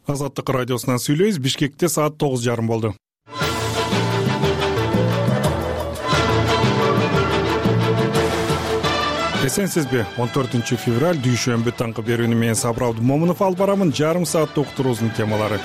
Азаттык радиосунан сүйлөйбүз. Бишкекте саат 9:30 болду. Эсенсизби? 14 февраль дүйшөмбү таңкы берүүнү менен Сабыр Абдумомунов алып барамын. Жарым сааттык уктуруубуздун темалары.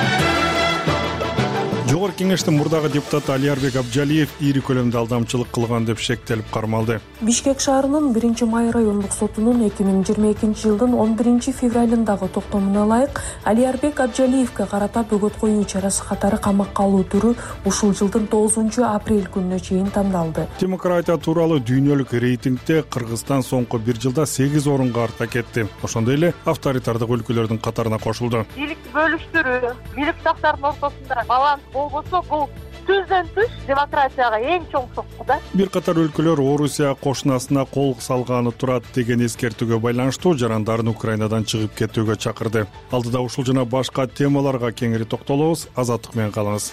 Жогорку кеңештин мурдагы депутаты Алиарбек Абджалиев ири көлөмдө алдамчылык кылган деп шектелип кармалды. Бишкек шаарынын 1-май райондук сотунун 2022-жылдын 11 февралындагы токтомуна ылайык Алиарбек Абджалиевке карата бөгөт коюу чарасы катары камакка алуу түрү ушул жылдын 9 апрель күнүнө чейин тандалды. Демократия тууралуу дүйнөлүк рейтингде Кыргызстан соңку 1 жылда 8 орунга артка кетти. Ошондой эле авторитардык өлкөлөрдүн катарына кошулду. Бийликти бөлүштүрүү, бийлик жактардын ортосунда баланс болбосо, бул түздөн түз демократияга эң чоң сокку да. Бир катар өлкөлөр Орусия кошунасына кол салганы турат деген эскертүүгө байланыштуу жарандарын Украинадан чыгып кетүүгө чакырды. Алдыда ушул жана башка темаларга кеңири токтолобуз. Азаттык менен калыңыз.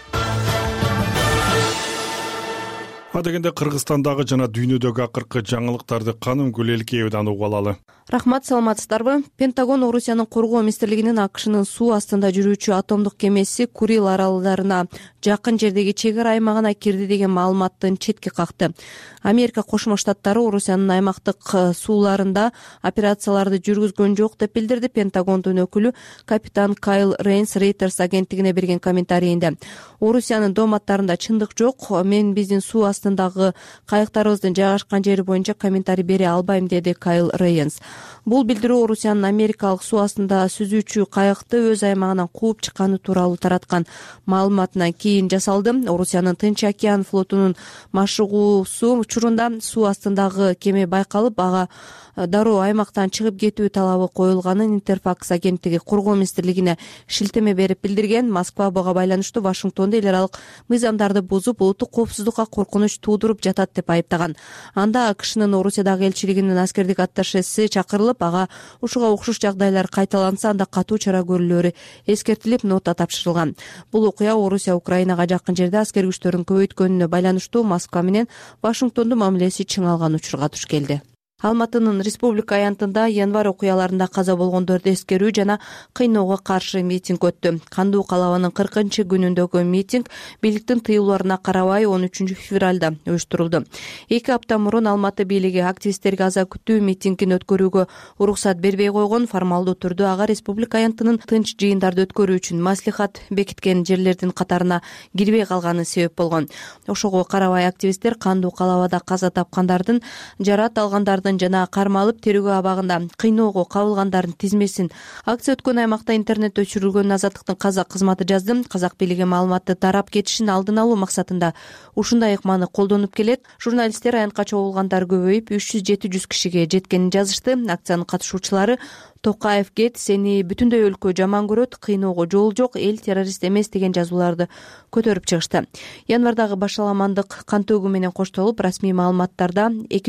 Адегенде Кыргызстандагы жана дүйнөдөгү акыркы жаңылыктарды Каным Гүлелкеевден угуп алалы. Рахмат, саламатсыздарбы? Пентагон Орусиянын коргоо министрлигинин АКШнын суу астында жүрүүчү атомдук кемеси Курил аралдарына жакын жердеги чек ара аймагына кирди деген маалыматтын четке какты. Америка Кошмо Штаттары Орусиянын аймактык сууларында операцияларды жүргүзгөн жок деп билдирди. Пентагондун өкүлү капитан Кайл Рейнс Reuters агенттигине берген комментарийинде Орусиянын дооматтарында чындык жок. Мен биздин суу астындагы кайыктарыбыздын жайгашкан жери боюнча комментарий бере албайм, деди Кайл Рейнс. Бул билдирүү Орусиянын америкалык суу астында сүзүүчү кайыкты өз аймагынан кууп чыкканы тууралуу тараткан маалыматынан кийин жасалды. Орусиянын Тынч океан флотунун машыгуусу учурунда суу астындагы кеме байкалып, ага дароо аймактан чыгып кетүү талабы коюлганын Интерфакс агенттиги коргоо министрлигине шилтеме берип билдирген. Москва буга байланыштуу Вашингтонду эл аралык мыйзамдарды бузуп, улуттук коопсуздукка коркунуч туудуруп жатат деп айыптаган. Анда АКШнын Орусиядагы элчилигинин аскердик атташеси чакырылып, ага ушуга окшош жагдайлар кайталанса анда катуу чара көрүлөөрү эскертилип, нота тапшырылган. Бул окуя Орусия Украинага жакын жерде аскер күчтөрүн көбөйткөнүнө байланыштуу Москва менен Вашингтондун мамилеси чыңалган учурга туш келди. Алматынын республика аянтында январь окуяларында каза болгондорду эскерүү жана кыйноого каршы митинг өттү. Кандуу калабанын 40-күнүндөгү митинг бийликтин тыюуларына карабай 13 февралда уюштурулду. 2 апта мурун Алматы бийлиги активисттерге аза күтүү митингин өткөрүүгө уруксат бербей койгон. Формалдуу түрдө ага республика аянтынын тынч жыйындарды өткөрүү үчүн маслихат бекиткен жерлердин катарына кирбей калганы себеп болгон. Ошого карабай активисттер кандуу калабада каза тапкандардын, жарат алгандардын жана кармалып терүүгө абагында кыйноого кабылгандардын тизмесин. Акция өткөн аймакта интернет өчүрүлгөн. Азаттыктын казак кызматы жазды. Казак бийлиги маалыматты тарап кетишин алдын алуу максатында ушундай ыкманы колдонуп келет. Журналисттер аянтка чогулгандар көбөйүп 300-700 кишиге жеткенин жазышты. Акциянын катышуучулары Токаев кет, сени бүтүндөй өлкө жаман көрөт, кыйноого жол жок, эл террорист эмес деген жазууларды көтөрүп чыгышты. Январдагы башаламандык кан төгүү менен коштолуп, расмий маалыматтарда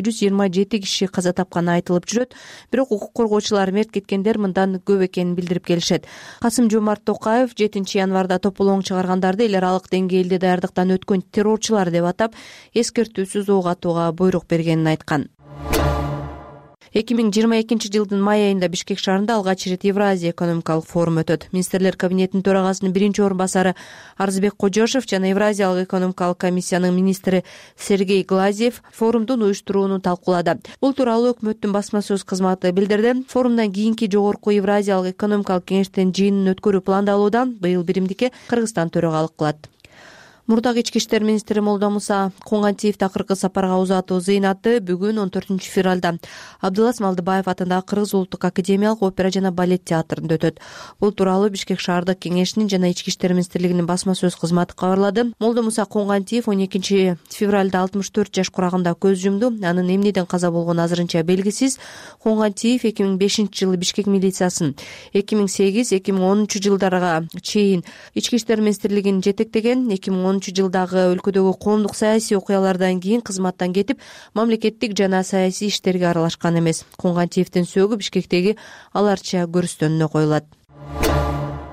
227 киши каза тапканы айтылып жүрөт. Бирок укук коргоочулар мерт кеткендер мындан көп экенин билдирип келишет. Касым-Жомарт Токаев 7 январда тополоң чыгаргандарды эл аралык деңгээлде даярдыктан өткөн террорчулар деп атап, эскертүүсүз ок атууга буйрук бергенин айткан. 2022 жылдын май айында Бишкек шаарында алгач ирет Евразия экономикалык форум өтөт. Министрлер кабинетинин төрагасынын 1-орун басары Арзбек Кожошев жана Евразиялык экономикалык комиссиянын министри Сергей Глазьев форумдун уюштурууну талкуулады. Бул тууралуу өкмөттүн басма сөз кызматы билдирди. Форумдан кийинки жогорку Евразиялык экономикалык кеңештин жыйынын өткөрүү пландалууда. Быйыл биримдикке Кыргызстан төрагалык кылат. Мурдагы ички иштер министри Молдомуса Коңгантиев акыркы сапарга узатуу зыйнаты бүгүн 14 февралда Абдылас Малдыбаев атындагы Кыргыз улуттук академиялык опера жана балет театрында өтөт. Бул тууралуу Бишкек шаардык кеңешинин жана ички иштер министрлигинин басма сөз кызматы кабарлады. Молдомуса Коңгантиев 12 февралда 64 жаш курагында көз жумду. Анын эмнеден каза болгону азырынча белгисиз. Коңгантиев 2005 жылы Бишкек милициясын, 2008-2010 жылдарга чейин ички иштер министрлигин жетектеген. 2010 жылдагы өлкөдөгү коомдук саясий окуялардан кийин кызматтан кетип, мамлекеттик жана саясий иштерге аралашкан эмес. Коңгантиевдин сөөгү Бишкектеги аларча көрүстөнүнө коюлат.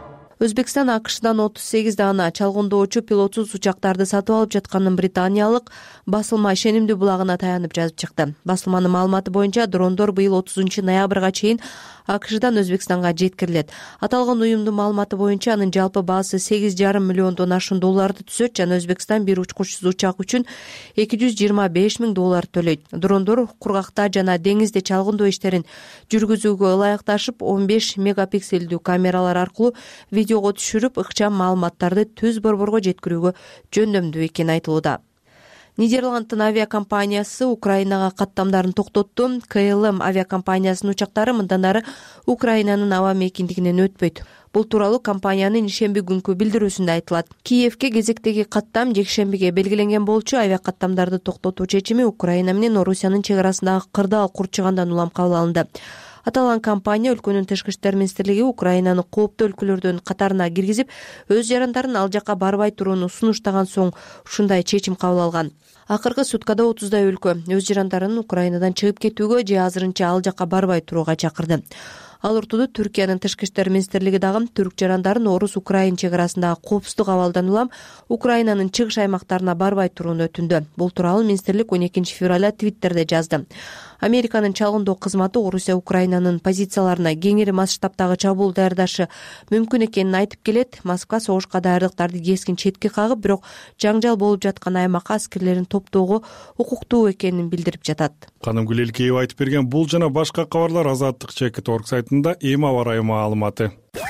Өзбекстан АКШдан 38 даана чалгындоочу пилотсуз учактарды сатып алып жатканын британиялык басылма ишенимдүү булагына таянып жазып чыкты. Басылманын маалыматы боюнча дрондор быйыл 30 ноябрга чейин АКШдан Өзбекстанга жеткирилет. Аталган уюмдун маалыматы боюнча анын жалпы баасы 8,5 миллиондон ашуун долларды түзөт жана Өзбекстан бир учкучсуз учак үчүн 225 миң доллар төлөйт. Дрондор кургакта жана деңизде чалгындоо иштерин жүргүзүүгө ылайыкташып 15 мегапикселдүү камералар аркылуу видеого түшүрүп, ыкчам маалыматтарды түз борборго жеткирүүгө жөндөмдүү экени айтылууда. Нидерланддын авиакомпаниясы Украинага каттамдарын токтотту. КЛМ авиакомпаниясынын учактары мындан ары Украинанын аба мейкиндигинен өтпөйт. Бул тууралуу компаниянын ишемби күнкү билдирүүсүндө айтылат. Киевке кезектеги каттам жекшембиге белгиленген болчу. Авиакаттамдарды токтотуу чечими Украина менен Орусиянын чек арасындагы кырдаал курчугандан улам кабыл алынды. Аталган компания өлкөнүн тышкы иштер министрлиги Украинаны кооптуу өлкөлөрдүн катарына киргизип, өз жарандарын ал жакка барбай турууну сунуштаган соң ушундай чечим кабыл алган. Акыркы суткада 30дай өлкө өз жарандарын Украинадан чыгып кетүүгө же азырынча ал жакка барбай турууга чакырды. Ал ортодо Түркиянын тышкы иштер министрлиги дагы түрк жарандарын Орус-Украин чек арасындагы коопсуздук абалдан улам Украинанын чыгыш аймактарына барбай турууну өтүндү. Бул тууралуу министрлик 12 февралда Твиттерде жазды. Американын чалгындоо кызматы Орусия Украинанын позицияларына кеңири масштабтагы чабуул даярдашы мүмкүн экенин айтып келет. Москва согушка даярдыктарды кескин четке кагып, бирок жаңжал болуп жаткан аймакка аскерлерин топтоого укуктуу экенин билдирип жатат. Канымгүл Элкеева айтып берген бул жана башка кабарлар Азаттык.org сайтында эми аба ырайы маалыматы.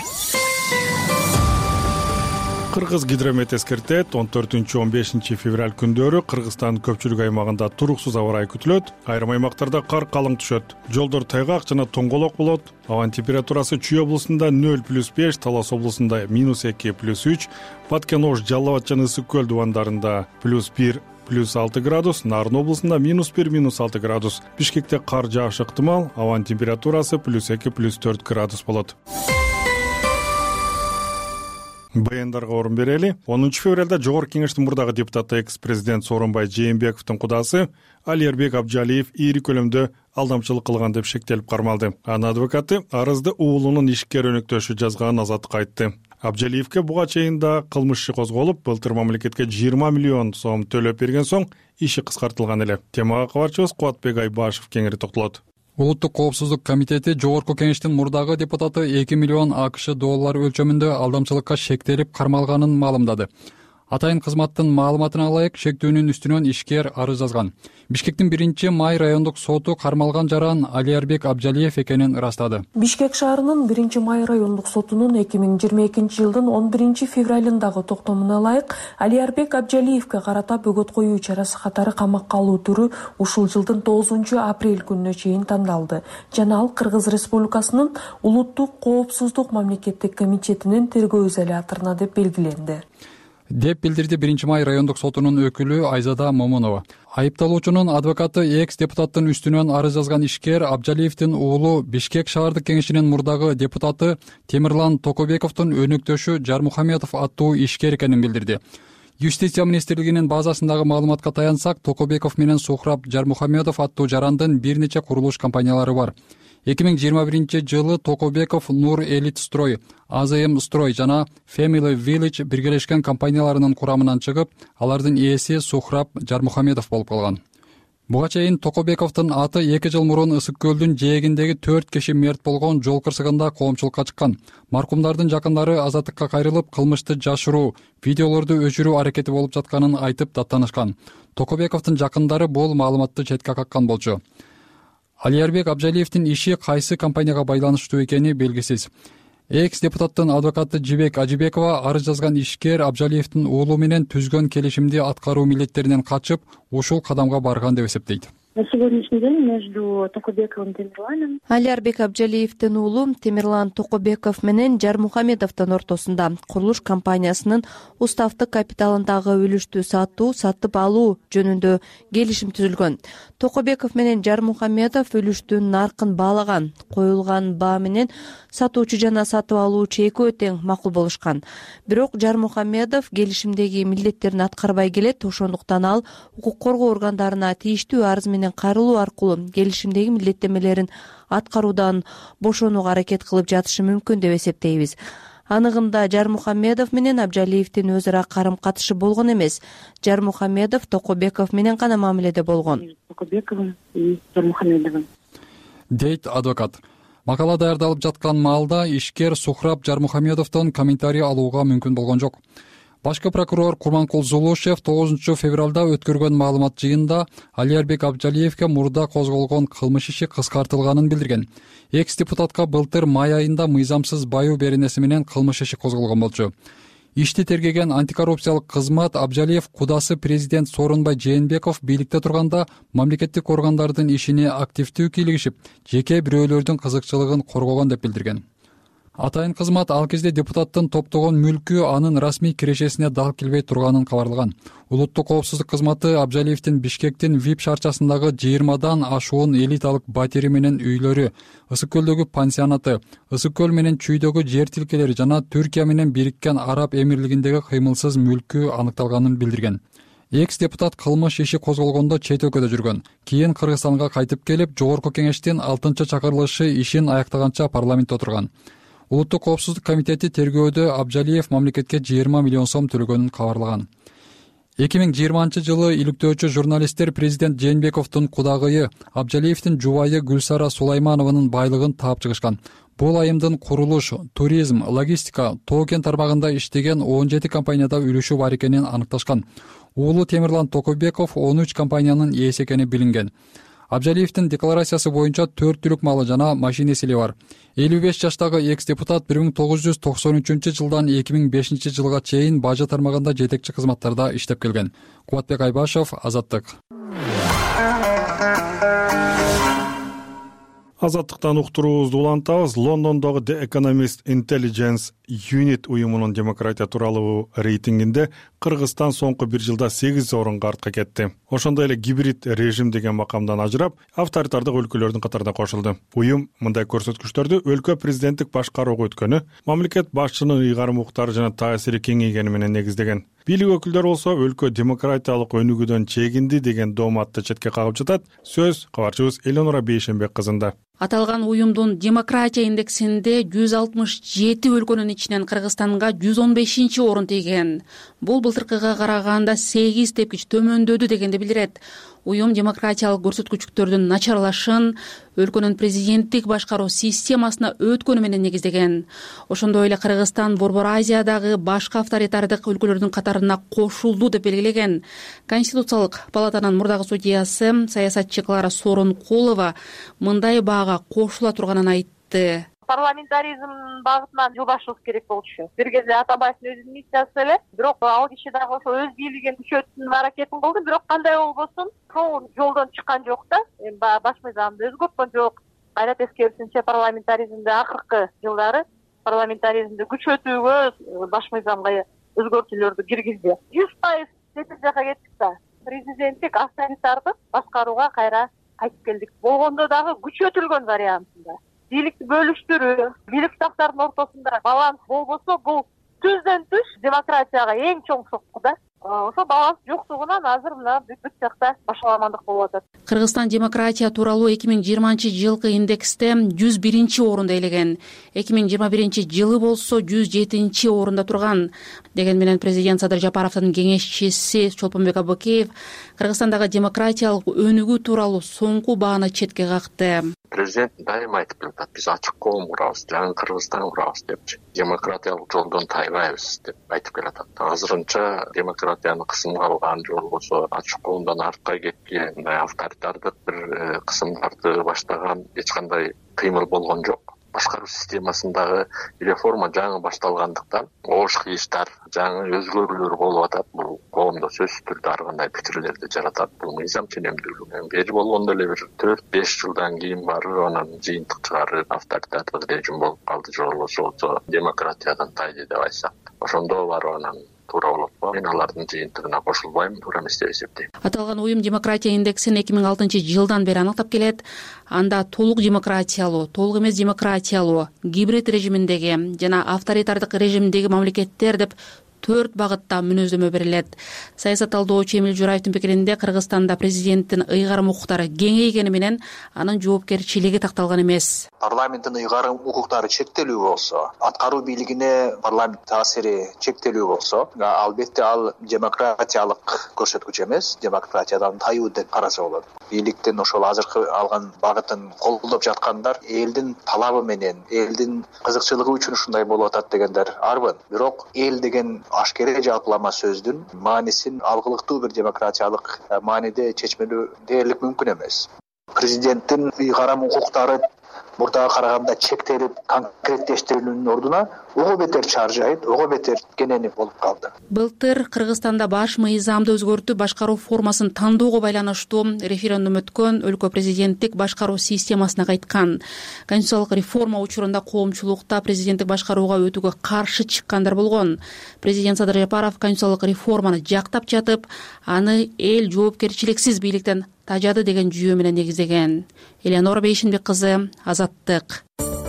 Кыргыз гидромет эскертет 14-15 февраль күндөрү Кыргызстандын көпчүлүк аймагында туруксуз аба ырайы күтүлөт. Айрым аймактарда кар калың түшөт. Жолдор тайгак жана тоңголок болот. Абанын температурасы Чүй облусунда 0+5, Талас облусунда -2+3, Баткен-Ош, Жалал Абад жана Ысык көл дубандарында +1, +6 градус, Нарын облусунда -1, -6 градус. Бишкекте кар жаашы ыктымал, абанын температурасы +2, +4 градус болот. Баяндарга орун берели. 10 февралда Жогорку Кеңештин мурдагы депутаты экс-президент Сооронбай Жээнбековдун кудасы Алиербек Абжалиев ийри көлөмдө алдамчылык кылган деп шектелип кармалды. Анын адвокаты арызды уулунун ишкер өнөктөшү жазганын Азаттыкка айтты. Абжалиевке буга чейин да кылмыш иши козголуп, былтыр мамлекетке 20 миллион сом төлөп берген соң иши кыскартылган эле. Темага кабарчыбыз Кубатбек Айбашев кеңири токтолот. Улуттук коопсуздук комитети Жогорку Кеңештин мурдагы депутаты 2 миллион АКШ доллар өлчөмүндө алдамчылыкка шектелип кармалганын маалымдады. Атайын кызматтын маалыматына ылайык шектүүнүн үстүнөн ишкер арыз жазган. Бишкектин 1-май райондук соту кармалган жаран Алиербек Абжалиев экенин ырастады. Бишкек шаарынын 1-май райондук сотунун 2022 жылдын 11 февралындагы токтомуна ылайык Алиербек Абжалиевке карата бөгөт коюу чарасы катары камакка алуу түрү ушул жылдын 9 апрель күнүнө чейин тандалды жана ал Кыргыз Республикасынын Улуттук коопсуздук мамлекеттик комитетинин тергөө изоляторуна деп белгиленди, деп билдирди 1-май райондук сотунун өкүлү Айзада Момунова. Айыпталуучунун адвокаты экс-депутаттын үстүнөн арыз жазган ишкер Абжалиевдин уулу Бишкек шаардык кеңешинин мурдагы депутаты Темирлан Токобековдун өнөктөшү Жармухамедов аттуу ишкер экенин билдирди. Юстиция министрлигинин базасындагы маалыматка таянсак, Токобеков менен Сухраб Жармухамедов аттуу жарандын бир нече курулуш компаниялары бар. 2021 жылы Токобеков Нур Элит Строй, АЗМ Строй жана Family Village биргелешкен компанияларынын курамынан чыгып, алардын ээси Сухраб Жармухамедов болуп калган. Буга чейин Токобековдун аты 2 жыл мурун Ысык көлдүн жээгиндеги 4 киши мерт болгон жол кырсыгында коомчулукка чыккан. Маркумдардын жакындары Азаттыкка кайрылып, кылмышты жашыруу, видеолорду өчүрүү аракети болуп жатканын айтып даттанышкан. Токобековдун жакындары бул маалыматты четке каккан болчу. Алиербек Абжалиевдин иши кайсы компанияга байланыштуу экени белгисиз. Экс-депутаттын адвокаты Жибек Ажибекова арыз жазган ишкер Абжалиевдин уулу менен түзгөн келишимди аткаруу милдеттеринен качып, ушул кадамга барган деп эсептейт. На сегодняшний день между Токобековым и Темирланом Алиербек Абжалиевдин уулу Темирлан Токобеков менен Жармухамедовдун ортосунда курулуш компаниясынын уставдык капиталындагы үлүштү сатып алуу жөнүндө келишим түзүлгөн. Токобеков менен Жармухамедов үлүштүн наркын баалаган, коюлган баа менен сатуучу жана сатып алуучу экөө тең макул болушкан. Бирок Жармухамедов келишимдеги милдеттерин аткарбай келет, ошондуктан ал укук коргоо органдарына тийиштүү арыз менен кайрылуу аркылуу келишимдеги милдеттемелерин аткаруудан бошонууга аракет кылып жатышы мүмкүн деп эсептейбиз. Анығында Жармухамедов менен Абджалиевдин өзара карым-катышы болгон эмес. Жармухамедов Токобеков менен гана мамиледе болгон. Токобековым и Жармухамедовым. Дейт адвокат. Макала даярдалып жаткан маалда ишкер Сухраб Жармухамедовдон комментарий алууга мүмкүн болгон жок. Башкы прокурор Курманкул Зулушев 9 февралда өткөргөн маалымат жыйында Алиярбек Абджалиевге мурда козголгон кылмыш иши кыскартылганын билдирген. Экс-депутатка былтыр май айында мыйзамсыз баюу беренеси менен кылмыш иши козголгон болчу. Ишти тергеген антикоррупциялык кызмат Абджалиев кудасы президент Сооронбай Жээнбеков бийликте турганда мамлекеттик органдардын ишине активдүү кийлигишип, жеке бирөөлөрдүн кызыкчылыгын коргогон деп билдирген. Атайын кызмат ал кезде депутаттын топтогон мүлкү анын расмий кирешесине дал келбей турганын кабарлаган. Улуттук коопсуздук кызматы Абджалиевдин Бишкектин ВИП шаарчасындагы 20дан ашуун элиталык батири менен үйлөрү, Ысык көлдөгү пансионаты, Ысык көл менен Чүйдөгү жер тилкелери жана Түркия менен Бириккен Араб Эмирлигиндеги кыймылсыз мүлкү аныкталганын билдирген. Экс-депутат кылмыш иши козголгондо чет өлкөдө жүргөн. Кийин Кыргызстанга кайтып келип, Жогорку кеңештин 6-чакырылышы ишин аяктаганча парламентте отурган. Улуттук коопсуздук комитети тергөөдө Абджалиев мамлекетке 20 миллион сом төлөгөнүн кабарлаган. 2020-жылы иликтөөчү журналисттер президент Жээнбековдун кудагыйы Абджалиевдин жубайы Гүлсара Сулайманованын байлыгын таап чыгышкан. Бул айымдын курулуш, туризм, логистика, тоо-кен тармагында иштеген 17 компанияда үлүшү бар экенин аныкташкан. Уулу Темирлан Токобеков 13 компаниянын ээси экени билинген. Абджалиевдин декларациясы боюнча 4 түлүк малы жана машинеси бар. 55 жаштагы экс-депутат 1993-жылдан 2005 жылга чейин бажы тармагында жетекчи кызматтарда иштеп келген. Кубатбек Айбашев, Азаттык. Азаттыктан уктуруубузду улантабыз. Лондондогу The Economist Intelligence Unit уюмунун демократия тууралуу рейтингинде Кыргызстан соңку 1 жылда 8 орунга артка кетти. Ошондой эле гибрид режим деген макамдан ажырап, авторитардык өлкөлөрдүн катарына кошулду. Уюм мындай көрсөткүчтөрдү өлкө президенттик башкарууга өткөнү, мамлекет башчынын ыйгарым укуктары жана таасири кеңейгени менен негиздеген. Бийлик өкүлдөрү болсо өлкө демократиялык өнүгүүдөн чегинди деген дооматты четке кагып жатат. Сөз кабарчыбыз Эленора Бейшенбек кызында. Аталган уюмдун демократия индексинде 167 өлкөнүн ичинен Кыргызстанга 115 орун тийген. Бул былтыркыга караганда 8 тепкич төмөндөдү дегенди билдирет. Уюм демократиялык көрсөткүчтөрдүн начарлашын өлкөнүн президенттик башкаруу системасына өткөнү менен негиздеген. Ошондой эле Кыргызстан Борбор Азиядагы башка авторитардык өлкөлөрдүн катарына кошулду деп белгилеген. Конституциялык палатанын мурдагы судьясы саясатчы Клара Сооронкулова мындай баага кошула турганын айтты. Парламентаризм багытынан жылбашыбыз керек болчу. Бир кезде Атабаевдин өзүнүн миссиясы эле, бирок ал киши дагы ошо өз бийлигин күчөтүүнүн аракетин кылды, бирок кандай болбосун, сол жолдон чыккан жок да. Баш мыйзамды өзгөрткөн жок. Кайра тескерисинче парламентаризмде акыркы жылдары парламентаризмди күчөтүүгө баш мыйзамга өзгөртүүлөрдү киргизди. 100% четир жака кеттик да. Президенттик авторитардык башкарууга кайра кайтып келдик. Болгондо дагы күчөтүлгөн вариантында. Бийликти бөлүштүрүү, бийликташтардын ортосунда баланс болбосо, бул түздөн түз демократияга эң чоң сокку да. Ошо баланс жоктугунан азыр мына бүт жакта башаламандык болуп атат. Кыргызстан демократия тууралуу 2020-жылкы индексте 101 орунда ээлеген. 2021 болсо 107 орунда турган. Деген менен президент Садыр Жапаровдун кеңешчиси Чолпонбек Абыкеев Кыргызстандагы демократиялык өнүгүү тууралуу соңку бааны четке какты. Президент дайыма айтып жатат, биз ачык коом курабыз, жаңы Кыргызстан курабыз депчи. Демократиялык жолдон тайбайбыз деп айтып келатат. Азырынча демократияны кысымга алган жол болсо, ачык коомдон артка кеткен, авторитардык бир кысымдарды баштаган эч кандай кыймыл болгон жок. Башкаруу системасындагы реформа жаңы башталгандыктан оош кыйыштар, жаңы өзгөрүүлөр болуп атат. Бул коомдо сөзсүз түрдө ар кандай пикирлерди жаратат. Бул мыйзам ченемдүүлүгү бери болгондо эле бир 4-5 жылдан кийин барып анан жыйынтык чыгарып авторитардык режим болуп калды же болбосо демократиядан тайды деп айтсак. Ошондо барып анан туура болот. Мен алардын жыйынтыгына кошулбайм, туура эмес деп эсептейм. Аталган уюм демократия индексин 2006-жылдан бери аныктап келет. Анда толук демократиялуу, толук эмес демократиялуу, гибрид режиминдеги жана авторитардык режимдеги мамлекеттер деп 4 багытта мүнөздөмө берилет. Саясат талдоочу Эмил Жураевдин пикиринде Кыргызстанда президенттин ыйгарым укуктары кеңейгени менен анын жоопкерчилиги такталган эмес. Парламенттин ыйгарым укуктары чектелүү болсо, аткаруу бийлигине парламент таасири чектелүү болсо, албетте ал демократиялык көрсөткүч эмес, демократиядан тайуу деп караса болот. Бийликтин ошол азыркы алган багытын колдоп жаткандар элдин талабы менен, элдин кызыкчылыгы үчүн ушундай болуп атат дегендер арбын. Бирок эл деген ашкере жалпылама сөздүн маанисин алгылыктуу бир демократиялык мааниде чечмелүү дээрлик мүмкүн эмес. Президенттин ыйгарым укуктары мурдага караганда чектелип конкреттештирүүнүн ордуна ого бетер чаржайып, ого бетер кененип болуп калды. Былтыр Кыргызстанда баш мыйзамды өзгөртүп башкаруу формасын тандоого байланыштуу референдум өткөн өлкө президенттик башкаруу системасына кайткан. Конституциялык реформа учурунда коомчулукта президенттик башкарууга өтүүгө каршы чыккандар болгон. Президент Садыр Жапаров конституциялык реформаны жактап жатып, аны эл жоопкерчиликсиз бийликтен тажады деген жүйө менен негиздеген. Элеонора Бейшинбек кызы, Азаттык.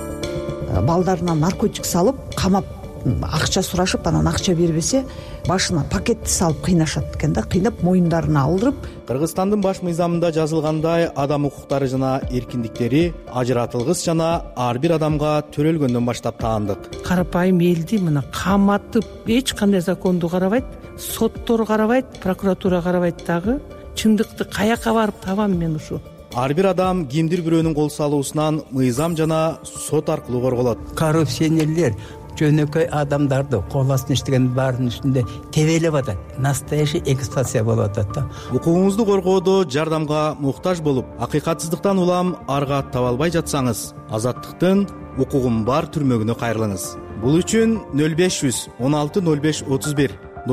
Балдарына наркотик салып, камап, акча сурашып, анан акча бербесе, башына пакетти салып кыйнашат экен да, кыйнап моюндарына алдырып. Кыргызстандын баш мыйзамында жазылгандай адам укуктары жана эркиндиктери ажыратылгыс жана ар бир адамга төрөлгөндөн баштап таандык. Карапайым элди мына каматып, эч кандай законду карабайт, соттор карабайт, прокуратура карабайт дагы. Чындыкты каяка барып табам мен ушу? Ар бир адам кимдир бирөөнүн кол салуусунан мыйзам жана сот аркылуу корголот. Коррупционерлер жөнөкөй адамдарды кол астына иштеген баардын үстүндө тебелеп атат. Настоящий эксплуатация болуп атат да. Укугуңузду коргоодо жардамга муктаж болуп, акыйкатсыздыктан улам арга таба албай жатсаңыз, Азаттыктын укугум бар түрмөгүнө кайрылыңыз. Бул үчүн 0500 16 05 31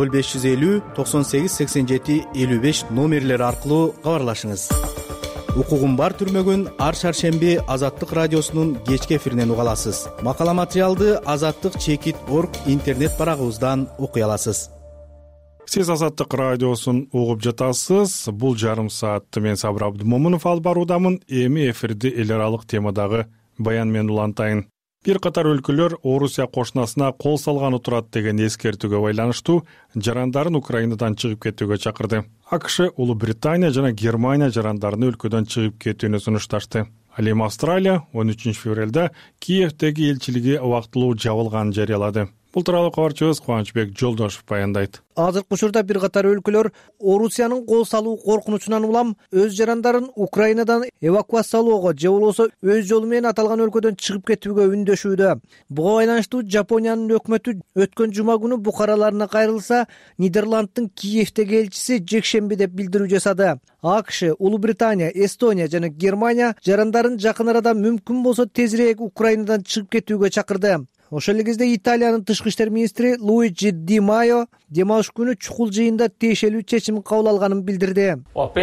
0550 98 87 55 номерлери аркылуу кабарлашыңыз. Укугум бар түрмөгүн ар шаршемби Азаттык радиосунун кечки эфиринен уга аласыз. Макала материалды azаттык.org интернет барагыбыздан окуй аласыз. Сиз Азаттык радиосун угуп жатасыз. Бул жарым саатты мен Сабыр Абдымомунов алып баруудамын. Эми эфирди эл аралык темадагы баян менен улантайын. Бир катар өлкөлөр Орусия кошунасына кол салганы турат деген эскертүүгө байланыштуу жарандарын Украинадан чыгып кетүүгө чакырды. АКШ, Улуу Британия жана Германия жарандарын өлкөдөн чыгып кетүүнү сунушташты. Ал эми Австралия 13 февралда Киевдеги элчилиги убактылуу жабылганын жарыялады. Бул тууралуу кабарчыбыз Кубанычбек Жолдошев баяндайт. Азыркы учурда бир катар өлкөлөр Орусиянын кол салуу коркунучунан улам өз жарандарын Украинадан эвакуациялоого же болбосо өз жолу менен аталган өлкөдөн чыгып кетүүгө үндөшүүдө. Буга байланыштуу Жапониянын өкмөтү өткөн жума күнү букараларына кайрылса, Нидерланддын Киевдеги элчиси жекшемби деп билдирүү жасады. АКШ, Улуу Британия, Эстония жана Германия жарандарын жакын арада мүмкүн болсо тезирээк Украинадан чыгып кетүүгө чакырды. Ошол эле кезде Италиянын тышкы иштер министри Луиджи Ди Майо демалыш күнү чукул жыйында тиешелүү чечим кабыл алганын билдирди.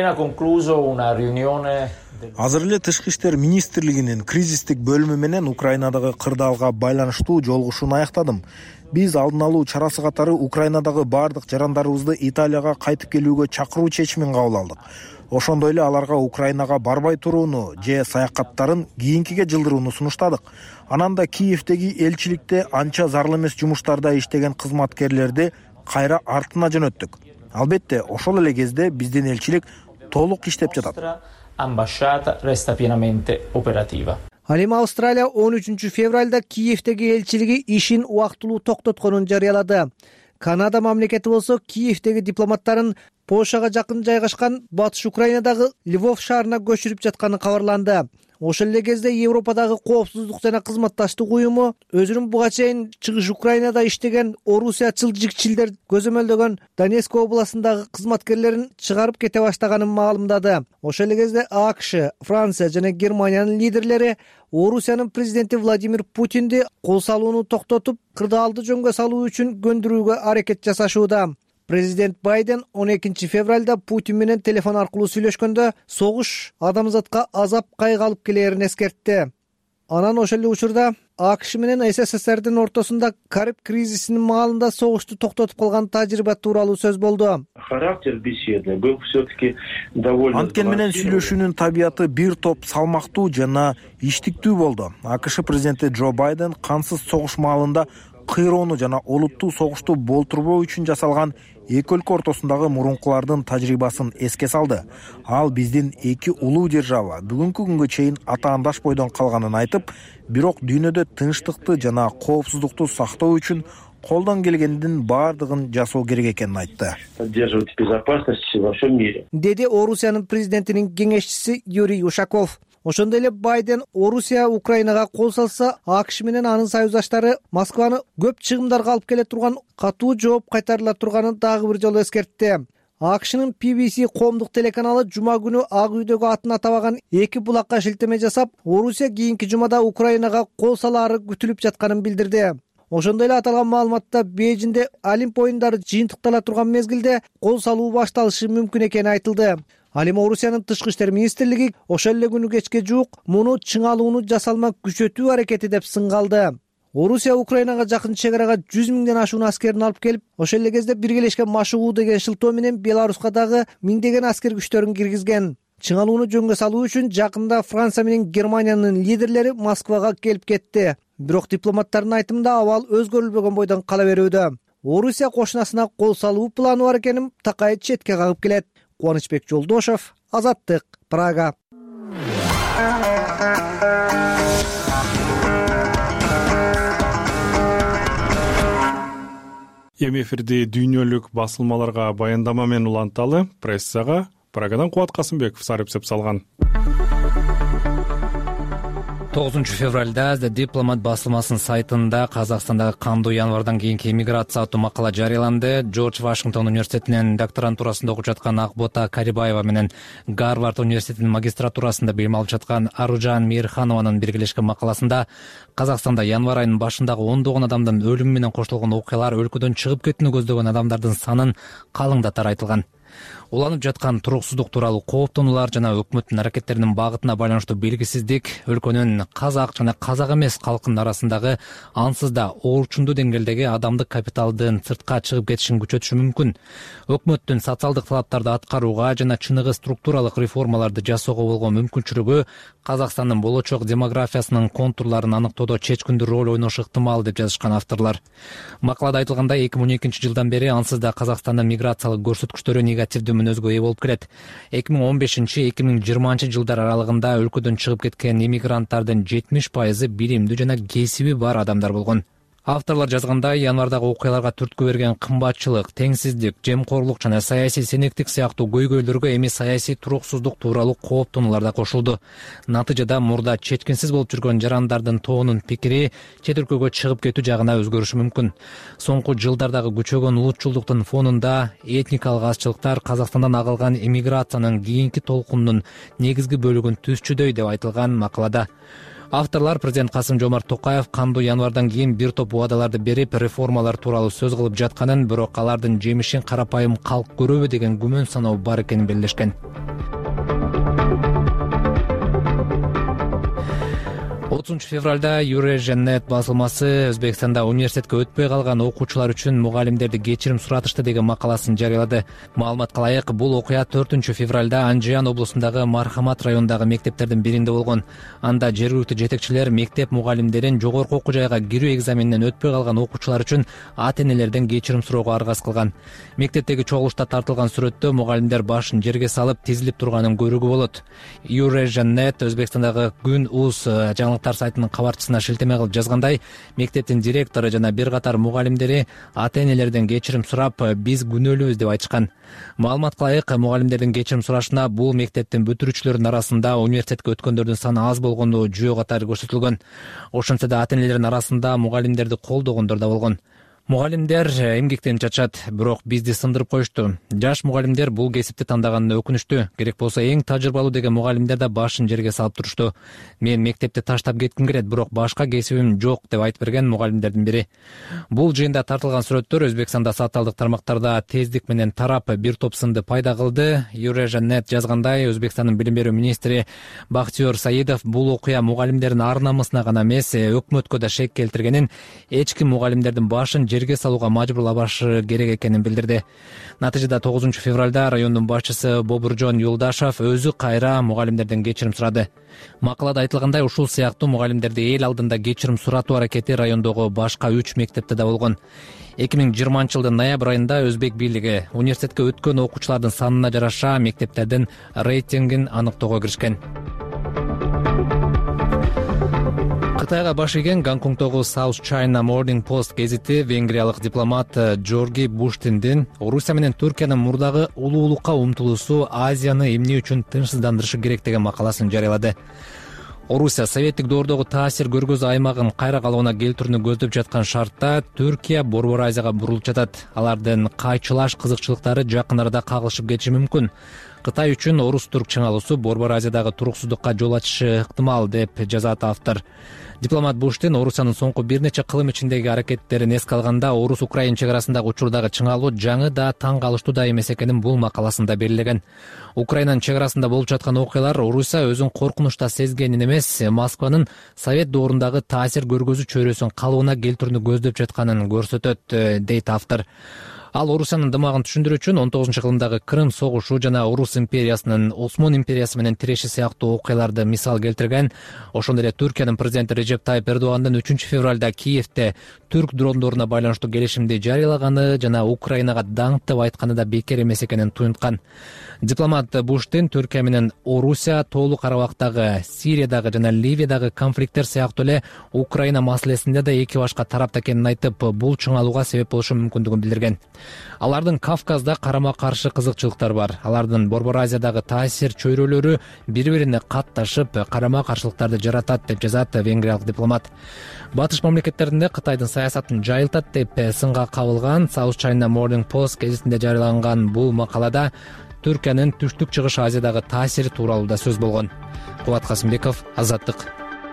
Азыр эле тышкы иштер министрлигинин кризистик бөлүмү менен Украинадагы кырдаалга байланыштуу жолугушууну аяктадым. Биз алдын алуу чарасы катары Украинадагы бардык жарандарыбызды Италияга кайтып келүүгө чакыруу чечимин кабыл алдык. Ошондой эле аларга Украинага барбай турууну же саякаттарын кийинкиге жылдырууну сунуштадык. Анан да Киевдеги элчиликте анча зарыл эмес жумуштарда иштеген кызматкерлерди кайра артына жөнөттүк. Албетте, ошол эле кезде биздин элчилик толук иштеп жатат. Ambasciata resta pienamente operativa. Ал эми Австралия 13 февралда Киевдеги элчилиги ишин убактылуу токтотконун жарыялады. Канада мамлекети болсо Киевдеги дипломаттарын Польшага жакын жайгашкан Батыш Украинадагы Львов шаарына көчүрүп жатканы кабарланды. Ошол эле кезде Европадагы коопсуздук жана кызматташтык уюму өзүнүн буга чейин чыгыш Украинада иштеген орусиячыл жигчилдер көзөмөлдөгөн Донецк областындагы кызматкерлерин чыгарып кете баштаганын маалымдады. Ошол эле кезде АКШ, Франция жана Германиянын лидерлери Орусиянын президенти Владимир Путинди кол салууну токтотуп, кырдаалды жөнгө салуу үчүн көндүрүүгө аракет жасашууда. Президент Байден 12 февралда Путин менен телефон аркылуу сүйлөшкөндө согуш адамзатка азап кайгы алып келерин эскертти. Анан ошол эле учурда АКШ менен СССРдин ортосунда Кариб кризисинин маалында согушту токтотуп калган тажрыйба тууралуу сөз болду. Характер беседы был все-таки довольно. Анткени менен сүйлөшүүнүн табияты бир топ салмактуу жана иштиктүү болду. АКШ президенти Джо Байден кансыз согуш маалында кыйроону жана олуттуу согушту болтурбоо үчүн жасалган эки өлкө ортосундагы мурункулардын тажрыйбасын эске салды. Ал биздин эки улуу держава бүгүнкү күнгө чейин атаандаш бойдон калганын айтып, бирок дүйнөдө тынчтыкты жана коопсуздукту сактоо үчүн колдон келгендин баардыгын жасоо керек экенин айтты. Поддерживать безопасность во всем мире. Деди Орусиянын президентинин кеңешчиси Юрий Ушаков. Ошондой эле Байден Орусия Украинага кол салса, АКШ менен анын союздаштары Москваны көп чыгымдарга алып келе турган катуу жооп кайтарыла турганын дагы бир жолу эскертти. АКШнын PBC коомдук телеканалы жума күнү Ак үйдөгү атын атабаган эки булакка шилтеме жасап, Орусия кийинки жумада Украинага кол салаары күтүлүп жатканын билдирди. Ошондой эле аталган маалыматта Бейжиңде Олимп оюндары жыйынтыктала турган мезгилде кол салуу башталышы мүмкүн экени айтылды. Ал эми Орусиянын тышкы иштер министрлиги ошол эле күнү кечке жуук муну чыңалууну жасалма күчөтүү аракети деп сынгалды. Орусия Украинага жакын чек арага 100 миңден ашуун аскерин алып келип, ошол эле кезде биргелешкен машыгуу деген шылтоо менен Беларуска дагы миңдеген аскер күчтөрүн киргизген. Чыңалууну жөнгө салуу үчүн жакында Франция менен Германиянын лидерлери Москвага келип кетти. Бирок дипломаттардын айтымында абал өзгөрүлбөгөн бойдон кала берүүдө. Орусия кошунасына кол салуу планы бар экенин такай четке кагып келет. Кубанычбек Жолдошев, Азаттык, Прага. Эми эфирди дүйнөлүк басылмаларга баяндама менен уланталы. Прессага Прагадан Кубат Касымбеков сарыпсеп салган. 9 февралда The Diplomat басылмасынын сайтында Казакстандагы кандуу январдан кийинки эмиграция аттуу макала жарыяланды. Джордж Вашингтон университетинин докторантурасында окуп жаткан Акбота Карибаева менен Гарвард университетинин магистратурасында билим алып жаткан Аружан Мейирханованын биргелешкен макаласында Казакстанда январь айынын башындагы ондогон адамдын өлүмү менен коштолгон окуялар өлкөдөн чыгып кетүүнү көздөгөн адамдардын санын калыңдатары айтылган. Уланып жаткан туруксуздук тууралуу кооптонуулар жана өкмөттүн аракеттеринин багытына байланыштуу белгисиздик өлкөнүн казак жана казак эмес калкынын арасындагы ансыз да оорчундуу деңгээлдеги адамдык капиталдын сыртка чыгып кетишин күчөтүшү мүмкүн. Өкмөттүн социалдык талаптарды аткарууга жана чыныгы структуралык реформаларды жасоого болгон мүмкүнчүлүгү Казакстандын болочок демографиясынын контурларын аныктоодо чечкиндүү роль ойношу ыктымал деп жазышкан авторлор. Макалада айтылгандай 2012 жылдан бери ансыз да Казакстандын миграциялык көрсөткүчтөрү негативдүү мүнөзгө ээ болуп келет. 2015-2020 жылдар аралыгында өлкөдөн чыгып кеткен иммигранттардын 70% билимдүү жана кесиби бар адамдар болгон. Авторлор жазгандай, январдагы окуяларга түрткү берген кымбатчылык, теңсиздик, жемкорлук жана саясий сенектик сыяктуу көйгөйлөргө эми саясий туруксуздук тууралуу кооптонуулар да кошулду. Натыйжада мурда чечкинсиз болуп жүргөн жарандардын тобунун пикири чет өлкөгө чыгып кетүү жагына өзгөрүшү мүмкүн. Соңку жылдардагы күчөгөн улутчулдуктун фонунда этникалык азчылыктар Казакстандан агылган эмиграциянын кийинки толкунунун негизги бөлүгүн түзчүдөй деп айтылган макалада. Авторлор президент Касым-Жомарт Токаев кандуу январдан кийин бир топ убадаларды берип, реформалар тууралуу сөз кылып жатканын, бирок алардын жемишин карапайым калк көрөбү деген күмөн саноо бар экенин белгилешкен. 30 февралда Eurasian.net басылмасы Өзбекстанда университетке өтпөй калган окуучулар үчүн мугалимдерди кечирим суратышты деген макаласын жарыялады. Маалыматка ылайык, бул окуя 4 февралда Анжиан облусундагы Мархамат районундагы мектептердин биринде болгон. Анда жергиликтүү жетекчилер мектеп мугалимдерин жогорку окуу жайга кирүү экзаменинен өтпөй калган окуучулар үчүн ата-энелерден кечирим суроого аргасыз кылган. Мектептеги чогулушта тартылган сүрөттө мугалимдер башын жерге салып тизилип турганын көрүүгө болот. Eurasian.net Өзбекстандагы Күн УЗ жаңылыктар сайтынын кабарчысына шилтеме кылып жазгандай, мектептин директору жана бир катар мугалимдери ата-энелерден кечирим сурап, биз күнөөлүүбүз деп айтышкан. Маалыматка ылайык, мугалимдердин кечирим сурашына бул мектептин бүтүрүүчүлөрүнүн арасында университетке өткөндөрдүн саны аз болгону жүйө катары көрсөтүлгөн. Ошентсе да ата-энелердин арасында мугалимдерди колдогондор да болгон. Мугалимдер эмгектенип жатышат, бирок бизди сындырып коюшту. Жаш мугалимдер бул кесипти тандаганына өкүнүштүү. Керек болсо эң тажрыйбалуу деген мугалимдер да башын жерге салып турушту. Мен мектепти таштап кетким келет, бирок башка кесибим жок деп айтып берген мугалимдердин бири. Бул жыйында тартылган сүрөттөр Өзбекстанда социалдык тармактарда тездик менен тарап бир топ сынды пайда кылды. Eurasian.net жазгандай, Өзбекстандын билим берүү министри Бахтиёр Саидов бул окуя мугалимдердин ар намысына гана эмес, өкмөткө да шек келтиргенин, эч ким мугалимдердин башын жерге салууга мажбурлабашы керек экенин билдирди. Натыйжада 9 февралда райондун башчысы Бобуржон Юлдашев өзү кайра мугалимдерден кечирим сурады. Макалада айтылгандай, ушул сыяктуу мугалимдерди эл алдында кечирим суратуу аракети райондогу башка 3 мектепте да болгон. 2020-жылдын ноябрь айында өзбек бийлиги университетке өткөн окуучулардын санына жараша мектептердин рейтингин аныктоого киришкен. Кытайга баш ийген Гонконгдогу South China Morning Post гезити венгриялык дипломат Джорги Буштиндин Орусия менен Түркиянын мурдагы улуулукка умтулуусу Азияны эмне үчүн тынчсыздандырышы керек деген макаласын жарыялады. Орусия советтик доордогу таасир көргөзүү аймагын кайра калыбына келтирүүнү көздөп жаткан шартта Түркия Борбор Азияга бурулуп жатат. Алардын кайчылаш кызыкчылыктары жакын арада кагылышып кетиши мүмкүн. Кытай үчүн орус-турк чыңалуусу Борбор Азиядагы туруктуздукка жол ачышы ыктымал деп жазат автор. Дипломат Буштин Орусиянын соңку бир нече кылым ичиндеги аракеттерин эске алганда орус-украин чек арасындагы учурдагы чыңалуу жаңы да таң калыштуу да эмес экенин бул макаласында белгилеген. Украинанын чек арасында болуп жаткан окуялар Орусия өзүн коркунучта сезгенин эмес, Москванын Совет доорундагы таасир көргөзүү чөйрөсүн калыбына келтирүүнү көздөп жатканын көрсөтөт, дейт автор. Ал Орусиянын дымагын түшүндүрүү үчүн 19-кылымдагы Крым согушу жана Орус империясынын Осман империясы менен тиреши сыяктуу окуяларды мисал келтирген. Ошондой эле Түркиянын президенти Режеп Тайып Эрдогандын 3-февралда Киевде түрк дрондоруна байланыштуу келишимди жарыялаганы жана Украинага даңктып айтканы да бекер эмес экенин туюнткан. Дипломат Буштин Түркия менен Орусия тоолуу Карабактагы, Сириядагы жана Ливиядагы конфликттер сыяктуу эле Украина маселесинде да эки башка тарапта экенин айтып, бул чыңалууга себеп болушу мүмкүндүгүн билдирген. Алардын Кавказда карама-каршы кызыкчылыктары бар. Алардын Борбор Азиядагы таасир чөйрөлөрү бири-бирине катташып, карама-каршылыктарды жаратат деп жазат венгриялык дипломат. Батыш мамлекеттеринде Кытайдын саясатын жайылтат деп сынга кабылган South China Morning Post гезитинде жарыяланган бул макалада Түркиянын түштүк чыгыш Азиядагы таасири тууралуу да сөз болгон. Кубат Касымбеков, Азаттык.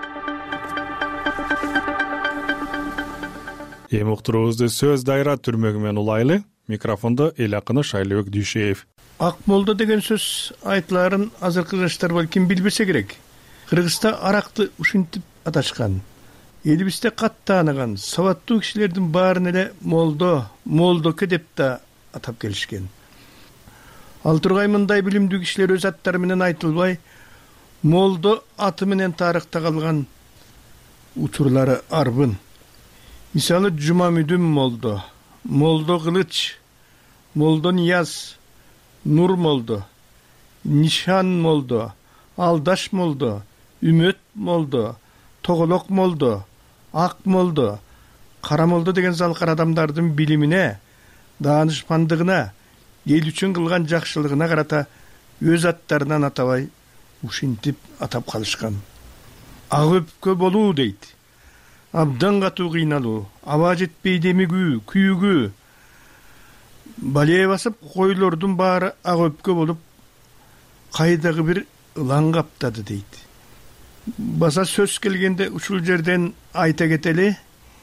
Эми уктуруубузду сөз дайра түрмөгү менен улайлы. Микрофондо эл акыны Шайлыбек Дүйшеев. Ак молдо деген сөз айтыларын азыркы жаштар балким билбесе керек. Кыргызста аракты ушинтип аташкан. Элибизде кат тааныган сабаттуу кишилердин баарын эле молдоке деп да атап келишкен. Ал тургай мындай билимдүү кишилер өз аттары менен айтылбай, молдо аты менен тарыхта калган учурлары арбын. Мисалы Жумамүдүн молдо, молдо Кылыч, молдо Нияз, Нур молдо, Нишан молдо, Алдаш молдо, Үмөт молдо, Тоголок молдо, Ак молдо, Кара молдо деген залкар адамдардын билимине, даанышмандыгына, эл үчүн кылган жакшылыгына карата өз аттарынан атабай ушинтип атап калышкан. Ак өпкө болуу дейт. Абдан катуу кыйналуу, аба жетпей демигүү, күйүгүү. Балее басып койлордун баары ак өпкө болуп, кайдагы бир ылаң каптады дейт. Баса сөз келгенде ушул жерден айта кетели,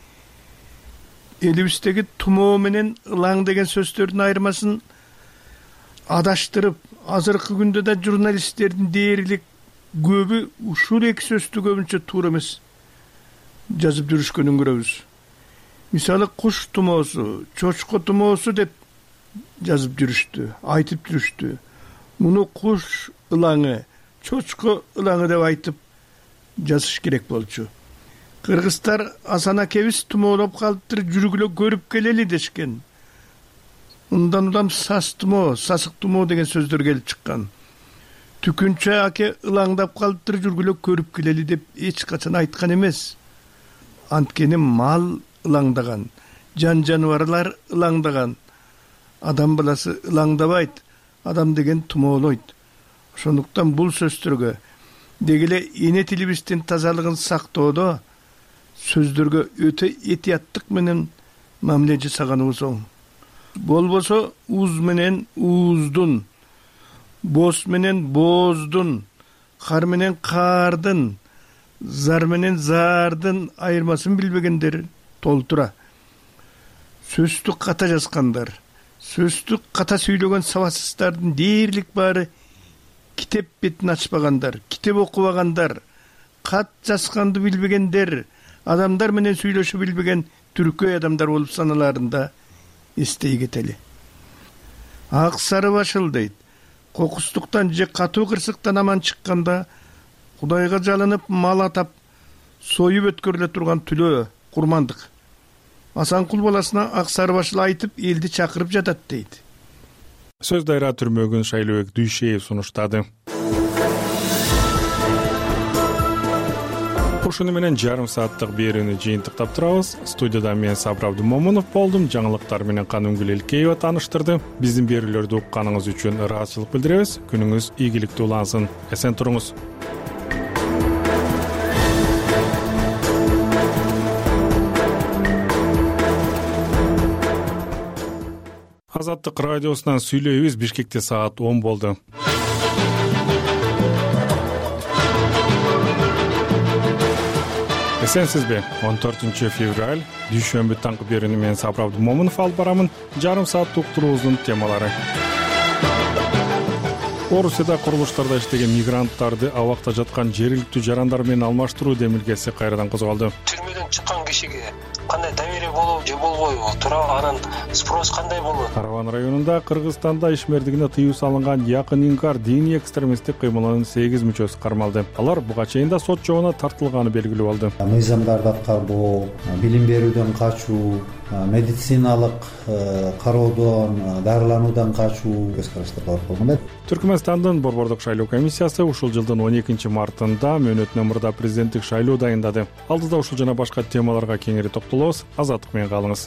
элибиздеги тумоо менен ылаң деген сөздөрдүн айырмасын адаштырып, азыркы күндө да журналисттердин дээрлик көбү ушул эки сөздү көбүнчө туура эмес жазып жүрүшкөнүн көрөбүз. Мисалы куш тумоосу, чочко тумоосу деп жазып жүрүштү, айтып жүрүштү. Муну куш ылаңы, чочко ылаңы деп айтып жазыш керек болчу. Кыргыздар Асан акебиз тумоолоп калыптыр, жүргүлө көрүп келели дешкен. Ундан улам сас тумоо, сасык тумоо деген сөздөр келип чыккан. Түкүнчө аке ылаңдап калыптыр, жүргүлө көрүп келели деп эч качан айткан эмес. Анткени мал ылаңдаган, жаныбарлар ылаңдаган. Адам баласы ылаңдабайт, адам деген тумоолойт. Ошондуктан бул сөздөргө дегеле эне тилибиздин тазалыгын сактоодо сөздөргө өтө этияттык менен мамиле жасаганыбыз оң. Болбосо уз менен ууздун, боз менен бооздун, кар менен каардын, зар менен зардын айырмасын билбегендер толтура. Сөздү ката жазгандар, сөздү ката сүйлөгөн сабатсыздардын дээрлик баары китеп бетин ачпагандар, китеп окубагандар, кат жазганды билбегендер, адамдар менен сүйлөшүп билбеген түркөй адамдар болуп саналаарында эстей кетели. Ак сары башыл дейт, кокустуктан же катуу кырсыктан аман чыкканда Кудайга жалынып мал атап союп өткөрүлө турган түлөө курмандык. Асанкул баласына ак сары башыл айтып элди чакырып жатат дейт. Сөз дайра түрмөгүн Шайлообек Дүйшеев сунуштады. Ушуну менен жарым сааттык берүүнү жыйынтыктап турабыз. Студияда мен Сабыр Абдымомунов болдум. Жаңылыктар менен Канымгүл Элкеева тааныштырды. Биздин берүүлөрдү укканыңыз үчүн ыраазычылык билдиребиз. Күнүңүз ийгиликтүү улансын. Эсен туруңуз. Азаттык радиосунан сүйлөйбүз. Бишкекте саат 10 болду. Эсенсизби? 14 февраль дүйшөмбү таңкы берүүнү мен Сабыр Абдымомунов алып барамын. Жарым саат уктуруубуздун темалары. Орусияда курулуштарда иштеген мигранттарды абакта жаткан жергиликтүү жарандар менен алмаштыруу демилгеси кайрадан козголду. Түрмөдөн чыккан кишиге кандай доверие болобу же болбойбу, туурабы, анан спрос кандай болот? Караван районунда Кыргызстанда ишмердигине тыюу салынган Якын Инкар диний экстремисттик кыймылынын 8 мүчөсү кармалды. Алар буга чейин да сот жобуна тартылганы белгилүү болду. Мыйзамдарды аткарбоо, билим берүүдөн качуу, медициналык кароодон, дарылануудан качуу көз караштарга бар болгон. Түркмөнстандын Борбордук шайлоо комиссиясы ушул жылдын 12 мартында мөөнөтүнө мурда президенттик шайлоо дайындады. Алдыда ушул жана башка темаларга кеңири токтолобуз. Азаттык менен калыңыз.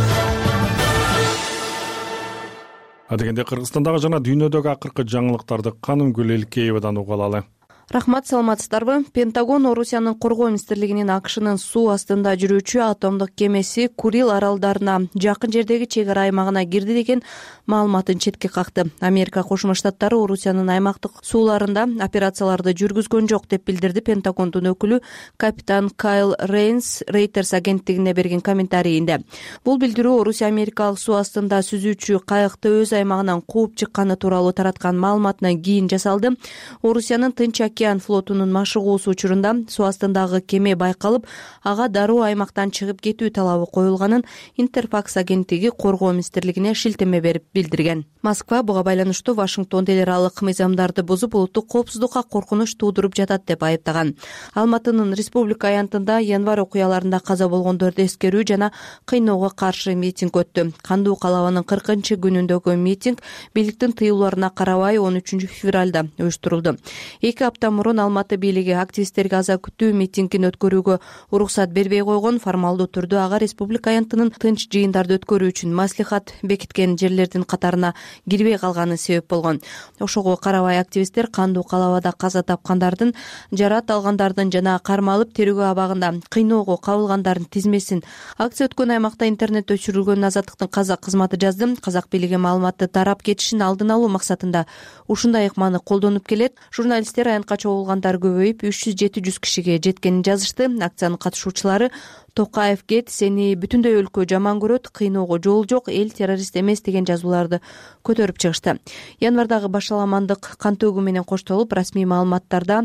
Адегенде Кыргызстандагы жана дүйнөдөгү акыркы жаңылыктарды Канымгүл Элкеевадан угуп алалы. Рахмат, саламатсыздарбы? Пентагон Орусиянын коргоо министрлигинин АКШнын суу астында жүрүүчү атомдук кемеси Курил аралдарына жакын жердеги чек ара аймагына кирди деген маалыматын четке какты. Америка Кошмо Штаттары Орусиянын аймактык сууларында операцияларды жүргүзгөн жок деп билдирди Пентагондун өкүлү капитан Кайл Рейнс Reuters агенттигине берген комментарийинде. Бул билдирүү Орусия америкалык суу астында сүзүүчү кайыкты өз аймагынан кууп чыкканы тууралуу тараткан маалыматынан кийин жасалды. Орусиянын Тынч океан флотунун машыгуусу учурунда суу астындагы кеме байкалып, ага дароо аймактан чыгып кетүү талабы коюлганын Интерфакс агенттиги коргоо министрлигине шилтеме берип билдирген. Москва буга байланыштуу Вашингтон эл аралык мыйзамдарды бузуп, улуттук коопсуздукка коркунуч туудуруп жатат деп айыптаган. Алматынын Республика аянтында январь окуяларында каза болгондорду эскерүү жана кыйноого каршы митинг өттү. Кандуу калабанын 40-күнүндөгү митинг бийликтин тыюуларына карабай 13 февралда уюштурулду. 2 апта мурун Алматы бийлиги активисттерге аза күтүү митингин өткөрүүгө уруксат бербей койгон, формалдуу түрдө ага республика аянтынын тынч жыйындарды өткөрүү үчүн маслихат бекиткен жерлердин катарына кирбей калганы себеп болгон. Ошого карабай активисттер кандуу калабада каза тапкандардын, жарат алгандардын жана кармалып терүүгө абагында кыйноого кабылгандардын тизмесин акция өткөн аймакта интернетте өчүрүлгөн Азаттыктын казак кызматы жазды. Казак бийлиги маалыматты тарап кетишин алдын алуу максатында ушундай ыкманы колдонуп келет. Журналисттер аянтка чогулгандар көбөйүп 300-700 кишиге жеткенин жазышты. Акциянын катышуучулары Токаев кет, сени бүтүндөй өлкө жаман көрөт, кыйноого жол жок, эл террорист эмес деген жазууларды көтөрүп чыгышты. Январдагы башаламандык кан төгүү менен коштолуп, расмий маалыматтарда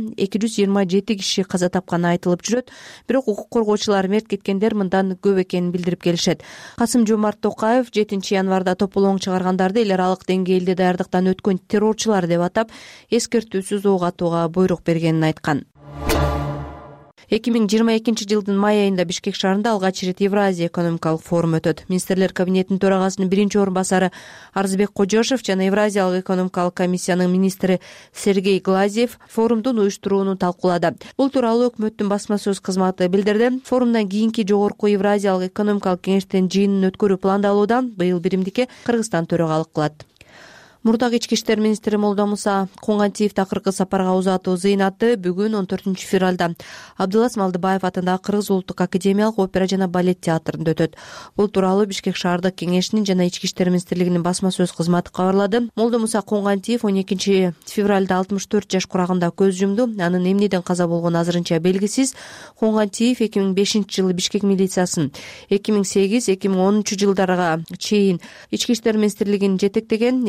227 киши каза тапканы айтылып жүрөт. Бирок укук коргоочулар мерт кеткендер мындан көп экенин билдирип келишет. Касым-Жомарт Токаев 7 январда тополоң чыгаргандарды эл аралык деңгээлде даярдыктан өткөн террорчулар деп атап, эскертүүсүз ок атууга буйрук бергенин айткан. 2022 жылдын май айында Бишкек шаарында алгач ирет Евразия экономикалык форум өтөт. Министрлер кабинетинин төрагасынын биринчи орун басары Арзбек Кожошев жана Евразиялык экономикалык комиссиянын министри Сергей Глазьев форумдун уюштурууну талкуулады. Бул тууралуу өкмөттүн басма сөз кызматы билдирди. Форумдан кийинки жогорку Евразиялык экономикалык кеңештин жыйынын өткөрүү пландалуудан быйыл биримдикке Кыргызстан төрагалык кылат. Мурдагы ички иштер министри Молдомуса Коңгантиевди акыркы сапарга узатуу зыйнаты бүгүн 14 февралда Абдылас Малдыбаев атындагы Кыргыз улуттук академиялык опера жана балет театрында өтөт. Бул тууралуу Бишкек шаардык кеңешинин жана ички иштер министрлигинин басма сөз кызматы кабарлады. Молдомуса Коңгантиев 12 февралда 64 жаш курагында көз жумду. Анын эмнеден каза болгону азырынча белгисиз. Коңгантиев 2005 жылы Бишкек милициясын, 2008-2010 жылдарга чейин ички иштер министрлигин жетектеген, 2010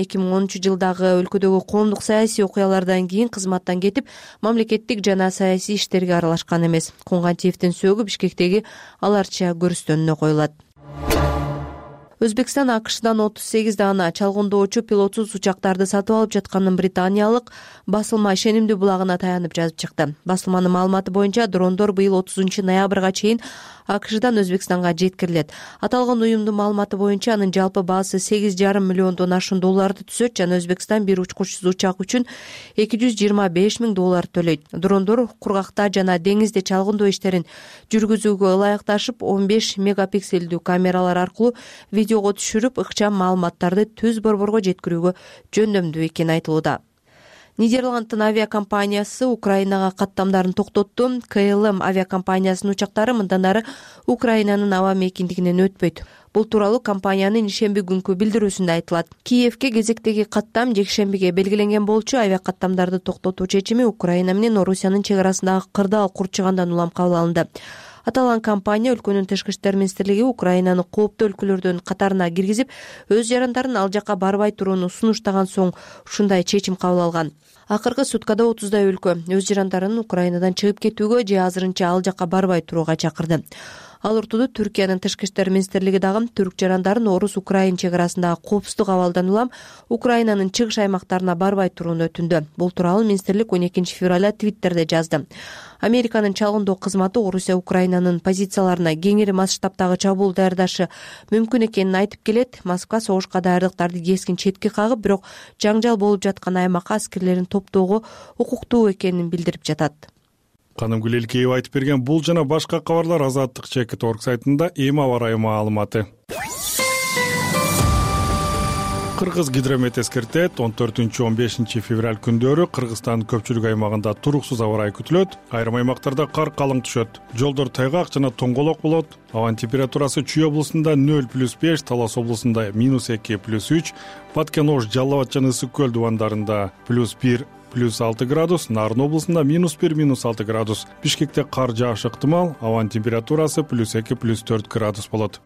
жылдагы өлкөдөгү коомдук саясий окуялардан кийин кызматтан кетип, мамлекеттик жана саясий иштерге аралашкан эмес. Кунгантиевдин сөөгү Бишкектеги Аларча көрүстөнүнө коюлат. Өзбекстан АКШдан 38 даана чалгындоочу пилотсуз учактарды сатып алып жатканын британиялык басылма ишенимдүү булагына таянып жазып чыкты. Басылманын маалыматы боюнча дрондор быйыл 30 ноябрга чейин АКШдан Өзбекстанга жеткирилет. Аталган уюмдун маалыматы боюнча анын жалпы баасы 8,5 миллиондон ашуун долларды түзөт жана Өзбекстан бир учкучсуз учак үчүн 225 миң доллар төлөйт. Дрондор кургакта жана деңизде чалгындоо иштерин жүргүзүүгө ылайыкташып 15 мегапикселдүү камералар аркылуу видеого түшүрүп, ыкчам маалыматтарды түз борборго жеткирүүгө жөндөмдүү экени айтылууда. Нидерланддын авиакомпаниясы Украинага каттамдарын токтотту. КЛМ авиакомпаниясынын учактары мындан ары Украинанын аба мейкиндигинен өтпөйт. Бул тууралуу компаниянын ишемби күнкү билдирүүсүндө айтылат. Киевке кезектеги каттам жекшембиге белгиленген болчу. Авиакаттамдарды токтотуу чечими Украина менен Орусиянын чек арасындагы кырдаал курчугандан улам кабыл алынды. Аталган компания өлкөнүн тышкы иштер министрлиги Украинаны кооптуу өлкөлөрдүн катарына киргизип, өз жарандарын ал жакка барбай турууну сунуштаган соң ушундай чечим кабыл алган. Акыркы суткада 30дай өлкө өз жарандарын Украинадан чыгып кетүүгө же азырынча ал жакка барбай турууга чакырды. Ал ортодо Түркиянын тышкы иштер министрлиги дагы түрк жарандарын Орус-Украин чек арасындагы коопсуздук абалдан улам Украинанын чыгыш аймактарына барбай турууну өтүндү. Бул тууралуу министрлик 12 февралда Твиттерде жазды. Американын чалгындоо кызматы Орусия Украинанын позицияларына кеңири масштабтагы чабуул даярдашы мүмкүн экенин айтып келет. Москва согушка даярдыктарды кескин четке кагып, бирок жаңжал болуп жаткан аймакка аскерлерин топтоого укуктуу экенин билдирип жатат. Канымгүл Элкеева айтып берген бул жана башка кабарлар Азаттык Чекит.org сайтында эми аба ырайы маалыматы. Кыргыз гидромет эскертет, 14-15 февраль күндөрү Кыргызстандын көпчүлүк аймагында туруксуз аба ырайы күтүлөт. Айрым аймактарда кар калың түшөт. Жолдор тайгак жана тоңголок болот. Абанын температурасы Чүй облусунда 0+5, Талас облусунда -2+3, Баткен-Ош, Жалал Абад жана Ысык көл дубандарында +1, +6 градус, Нарын облусунда -1, -6 градус. Бишкекте кар жаашы ыктымал, абанын температурасы +2, +4 градус болот.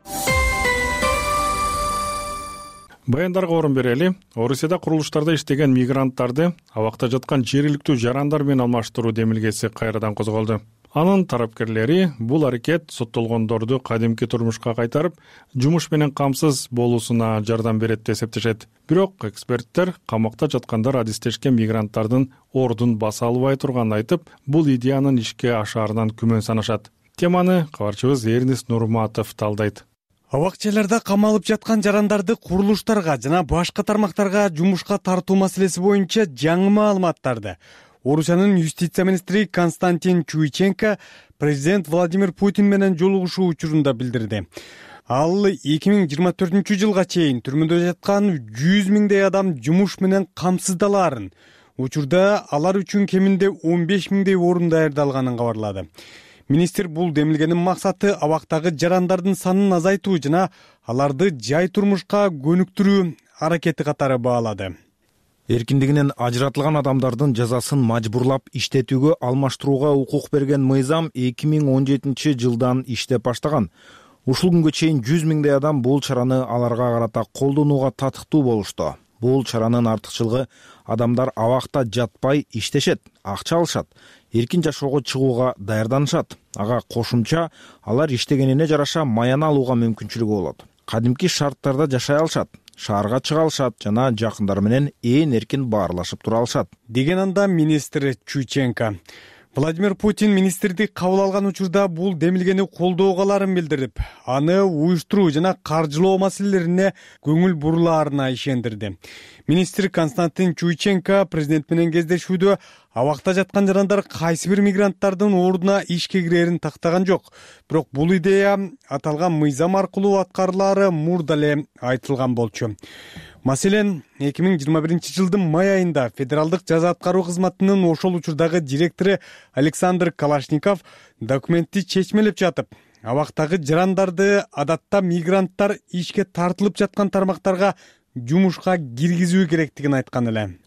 Баяндарга орун берели. Орусияда курулуштарда иштеген мигранттарды абакта жаткан жергиликтүү жарандар менен алмаштыруу демилгеси кайрадан козголду. Анын тарапкерлери бул аракет соттолгондорду кадимки турмушка кайтарып, жумуш менен камсыз болуусуна жардам берет деп эсептешет. Бирок эксперттер камакта жаткандар адистешкен мигранттардын ордун баса албай турганын айтып, бул идеянын ишке ашаарынан күмөн санашат. Теманы кабарчыбыз Эрнис Нурматов талдайт. Абакчаларда камалып жаткан жарандарды курулуштарга жана башка тармактарга жумушка тартуу маселеси боюнча жаңы маалыматтарды Орусиянын юстиция министри Константин Чуйченко президент Владимир Путин менен жолугушуу учурунда билдирди. Ал 2024 жылга чейин түрмөдө жаткан 100 миңдей адам жумуш менен камсыздалаарын, учурда алар үчүн кеминде 15 миңдей орун даярдалганын кабарлады. Министр бул демилгенин максаты абактагы жарандардын санын азайтуу жана аларды жай турмушка көнүктүрүү аракети катары баалады. Эркиндигинен ажыратылган адамдардын жазасын мажбурлап иштетүүгө алмаштырууга укук берген мыйзам 2017 жылдан иштеп баштаган. Ушул күнгө чейин 100 миңдей адам бул чараны аларга карата колдонууга татыктуу болушту. Бул чаранын артыкчылыгы адамдар абакта жатпай иштешет, акча алышат, эркин жашоого чыгууга даярданышат. Ага кошумча алар иштегенине жараша маяна алууга мүмкүнчүлүгү болот. Кадимки шарттарда жашай алышат, шаарга чыга алышат жана жакындары менен ээн эркин баарлашып тура алышат, деген анда министр Чуйченко. Владимир Путин министрди кабыл алган учурда бул демилгени колдоого аларын билдирип, аны уюштуруу жана каржылоо маселелерине көңүл бурулаарына ишендирди. Министр Константин Чуйченко президент менен кездешүүдө абакта жаткан жарандар кайсы бир мигранттардын ордуна ишке кирерин тактаган жок. Бирок бул идея аталган мыйзам аркылуу аткарылаары мурда эле айтылган болчу. Маселен, 2021 жылдын май айында Федералдык жаза аткаруу кызматынын ошол учурдагы директору Александр Калашников документти чечмелеп жатып, абактагы жарандарды адатта мигранттар ишке тартылып жаткан тармактарга жумушка киргизүү керектигин айткан эле.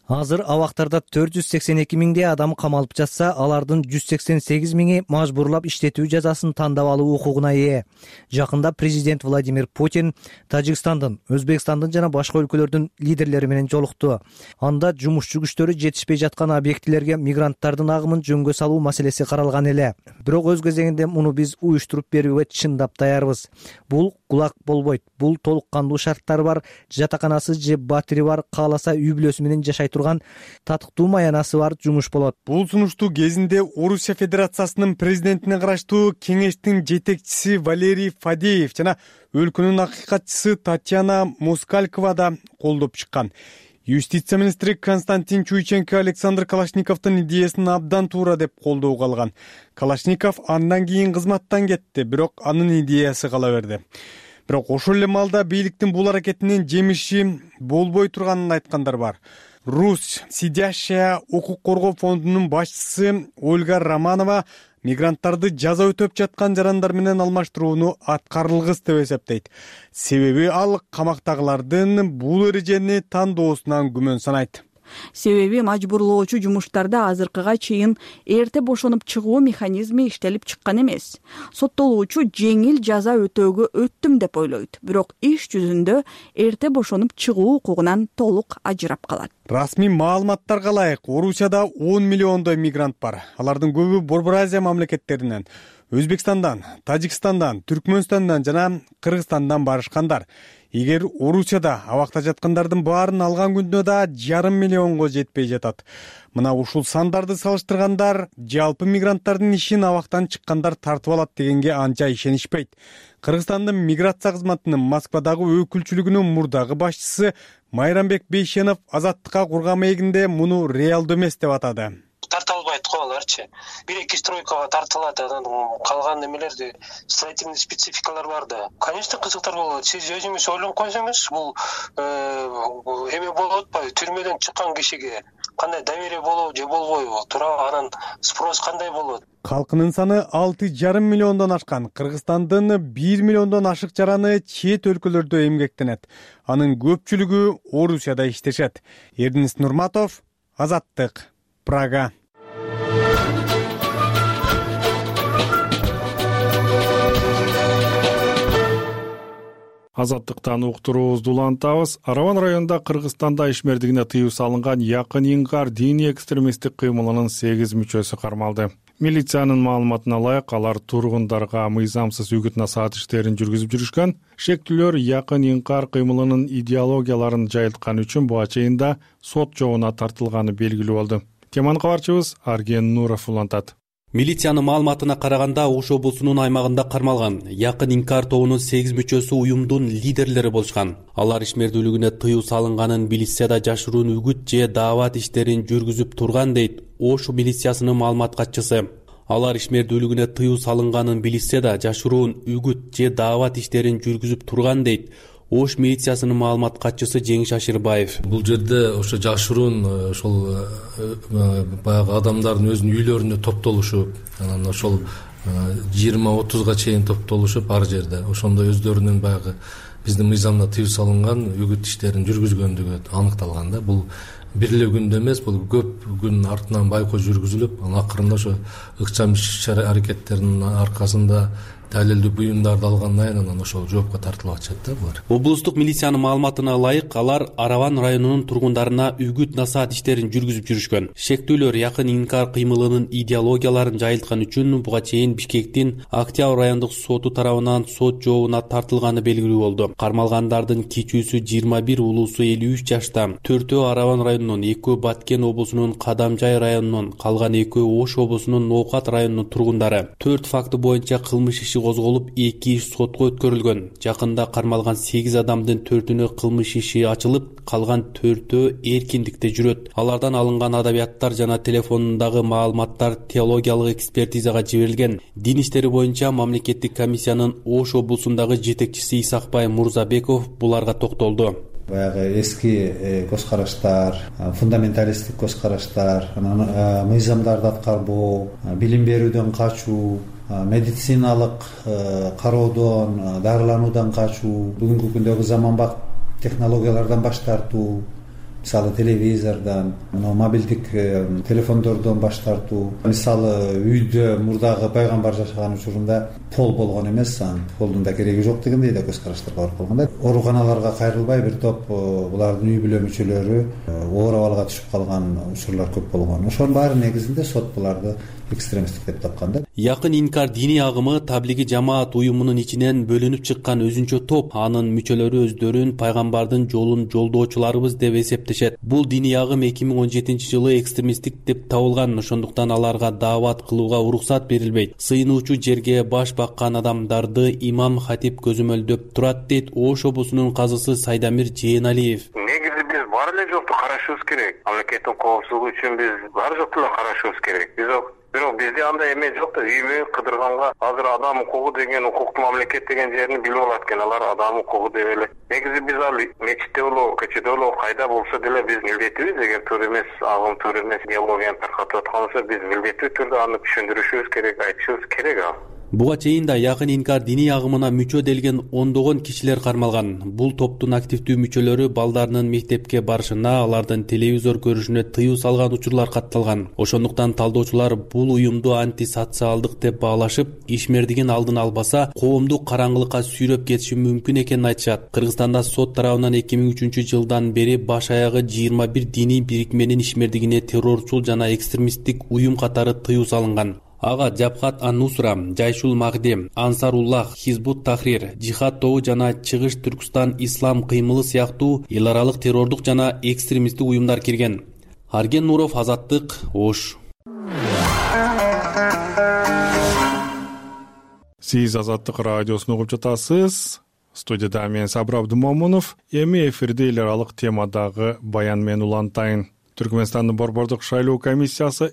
Азыр абактарда 482 миңдей адам камалып жатса, алардын 188 миңи мажбурлап иштетүү жазасын тандап алуу укугуна ээ. Жакында президент Владимир Путин Тажикстандын, Өзбекстандын жана башка өлкөлөрдүн лидерлери менен жолукту. Анда жумушчу күчтөрү жетишпей жаткан объектилерге мигранттардын агымын жөнгө салуу маселеси каралган эле. Бирок өз кезегинде муну биз уюштуруп берүүгө чындап даярбыз. Бул кулак болбойт. Бул толук кандуу шарттары бар, жатаканасы же батири бар, кааласа үй бүлөсү менен жашай турган, татыктуу маянасы бар жумуш болот. Бул сунушту кезинде Орусия Федерациясынын президентине караштуу кеңештин жетекчиси Валерий Фадеев жана өлкөнүн акыйкатчысы Татьяна Москалькова да колдоп чыккан. Юстиция министри Константин Чуйченко Александр Калашниковдун идеясын абдан туура деп колдоого алган. Калашников андан кийин кызматтан кетти, бирок анын идеясы кала берди. Бирок ошол эле маалда бийликтин бул аракетинин жемиши болбой турганын айткандар бар. Русь сидящая укук коргоо фондунун башчысы Ольга Романова мигранттарды жаза өтөп жаткан жарандар менен алмаштырууну аткарылгыс деп эсептейт. Себеби ал камактагылардын бул эрежени тандоосунан күмөн санайт. Себеби мажбурлоочу жумуштарда азыркыга чейин эрте бошонуп чыгуу механизми иштелип чыккан эмес. Соттолуучу жеңил жаза өтөөгө өттүм деп ойлойт, бирок иш жүзүндө эрте бошонуп чыгуу укугунан толук ажырап калат. Расмий маалыматтарга ылайык, Орусияда 10 миллиондой мигрант бар. Алардын көбү Борбор Азия мамлекеттеринен, Өзбекстандан, Тажикстандан, Түркмөнстандан жана Кыргызстандан барышкандар. Эгер Орусияда абакта жаткандардын баарын алган күндө да 1,5 миллионго жетпей жатат. Мына ушул сандарды салыштыргандар жалпы мигранттардын ишин абактан чыккандар тартып алат дегенге анча ишенишпейт. Кыргызстандын миграция кызматынын Москвадагы өкүлчүлүгүнүн мурдагы башчысы Майрамбек Бейшенов Азаттыкка курган маегинде муну реалдуу эмес деп атады. Тарта албайт го аларчы. 1-2 стройкага тартылат, анан калган эмелерди строительный спецификалар бар да. Конечно, кызыктар болот. Сиз өзүңүз ойлонуп койсоңуз, бул эме болуп атпайбы? Түрмөдөн чыккан кишиге кандай доверие болобу же болбойбу? Туурабы, анан спрос кандай болот? Калкынын саны 6,5 миллиондон ашкан. Кыргызстандын 1 миллиондон ашык жараны чет өлкөлөрдө эмгектенет. Анын көпчүлүгү Орусияда иштешет. Эрдинис Нурматов, Азаттык, Прага. Азаттыктан уктуруубузду улантабыз. Араван районунда Кыргызстанда ишмердигине тыюу салынган Якын Ингар диний экстремисттик кыймылынын 8 мүчөсү кармалды. Милициянын маалыматына ылайык, алар тургундарга мыйзамсыз үгүт насаат иштерин жүргүзүп жүрүшкөн. Шектүүлөр Якын Ингар кыймылынын идеологияларын жайылткан үчүн буга чейин да сот жообуна тартылганы белгилүү болду. Теманы кабарчыбыз Арген Нуров улантат. Милициянын маалыматына караганда, Ош облусунун аймагында кармалган Якын Ингар тобунун 8 мүчөсү уюмдун лидерлери болушкан. Алар ишмердүүлүгүнө тыюу салынганын билишсе да жашыруун үгүт же даават иштерин жүргүзүп турган дейт Ош милициясынын маалымат катчысы. Алар ишмердүүлүгүнө тыюу салынганын билишсе да жашыруун үгүт же даават иштерин жүргүзүп турган дейт Ош милициясынын маалымат катчысы Жеңиш Ашырбаев. Бул жерде ошо жашыруун ошол баягы адамдардын өзүнүн үйлөрүнө топтолушуп, анан ошол 20-30га чейин топтолушуп ар жерде ошондо өздөрүнүн баягы биздин мыйзамда тыюу салынган үгүт иштерин жүргүзгөндүгү аныкталган да. Бул бир эле күндө эмес, бул көп күн артынан байкоо жүргүзүлүп, анан акырында ошо ыкчам иш аракеттеринин аркасында далилдүү буюмдарды алгандан кийин анан ошол жоопко тартылып атышат да булар. Облустук милициянын маалыматына ылайык, алар Араван районунун тургундарына үгүт насаат иштерин жүргүзүп жүрүшкөн. Шектүүлөр Якын Ингар кыймылынын идеологияларын жайылткан үчүн буга чейин Бишкектин Октябрь райондук соту тарабынан сот жообуна тартылганы белгилүү болду. Кармалгандардын кичүүсү 21, улуусу 53 жашта. 4-өө Араван районунун, 2-өө Баткен облусунун Кадамжай районунун, калган 2-өө Ош облусунун Ноокат районунун тургундары. 4 факты боюнча кылмыш иши козголуп, 2 иш сотко өткөрүлгөн. Жакында кармалган 8 адамдын 4-үнө кылмыш иши ачылып, калган 4-өө эркиндикте жүрөт. Алардан алынган адабияттар жана телефонундагы маалыматтар теологиялык экспертизага жиберилген. Дин иштери боюнча мамлекеттик комиссиянын Ош облусундагы жетекчиси Исакбай Мурзабеков буларга токтолду. Баягы эски көз караштар, фундаменталисттик көз караштар, анан мыйзамдарды аткарбоо, билим берүүдөн качуу, медициналык кароодон, дарылануудан качуу, бүгүнкү күндөгү заманбап технологиялардан баш тартуу, мисалы телевизордон, мобилдик телефондордон баш тартуу. Мисалы үйдө мурдагы пайгамбар жашаган учурунда пол болгон эмес, анан полдун да кереги жок дегендей да көз караштар бар болгон. Ооруканаларга кайрылбай бир топ булардын үй бүлө мүчөлөрү оор абалга түшүп калган учурлар көп болгон. Ошонун баары негизинде сот буларды экстремисттик деп тапкан да. Якын инкар диний агымы таблиги жамаат уюмунун ичинен бөлүнүп чыккан өзүнчө топ. Анын мүчөлөрү өздөрүн пайгамбардын жолун жолдоочуларыбыз деп эсептешет. Бул диний агым 2017-жылы экстремисттик деп табылган, ошондуктан аларга даават кылууга уруксат берилбейт. Сыйынуучу жерге баш баккан адамдарды имам хатип көзөмөлдөп турат, дейт Ош облусунун казысы Сайдамир Жээналиев. Негизи биз бар эле жокту карашыбыз керек. Мамлекеттин коопсуздугу үчүн биз бар жокту эле карашыбыз керек. Бирок бизде андай эме жок да, үймө кыдырганга азыр адам укугу деген, укуктуу мамлекет деген жерин билип алат экен. Алар адам укугу деп эле. Негизи биз ал мечитте болобу, көчөдө болобу, кайда болсо деле биз милдеттүүбүз. Эгер туура эмес, агым туура эмес идеологияны таркатып аткан болсо, биз милдеттүү түрдө аны түшүндүрүшүбүз керек, айтышыбыз керек ал. Буга чейин да якын инкар диний агымына мүчө делген ондогон кишилер кармалган. Бул топтун активдүү мүчөлөрү балдарынын мектепке барышына, алардын телевизор көрүшүнө тыюу салган учурлар катталган. Ошондуктан талдоочулар бул уюмду антисоциалдык деп баалашып, ишмердигин алдын албаса, коомду караңгылыкка сүйрөп кетиши мүмкүн экенин айтышат. Кыргызстанда сот тарабынан 2003-жылдан бери баш аягы 21 диний бирикменин ишмердигине террорчул жана экстремисттик уюм катары тыюу салынган. Ага Жабхат ан-Нусра, Жайшул Магдем, Ансаруллах, Хизбут Тахрир, Жихад тобу жана Чыгыш Түркстан Ислам кыймылы сыяктуу эл аралык террордук жана экстремисттик уюмдар кирген. Арген Нуров, Азаттык, Ош. Сиз Азаттык радиосун угуп жатасыз. Студияда мен Сабыр Абдымомунов. Эми эфирде эл аралык темадагы баян менен улантайын. Түркмөнстандын борбордук шайлоо комиссиясы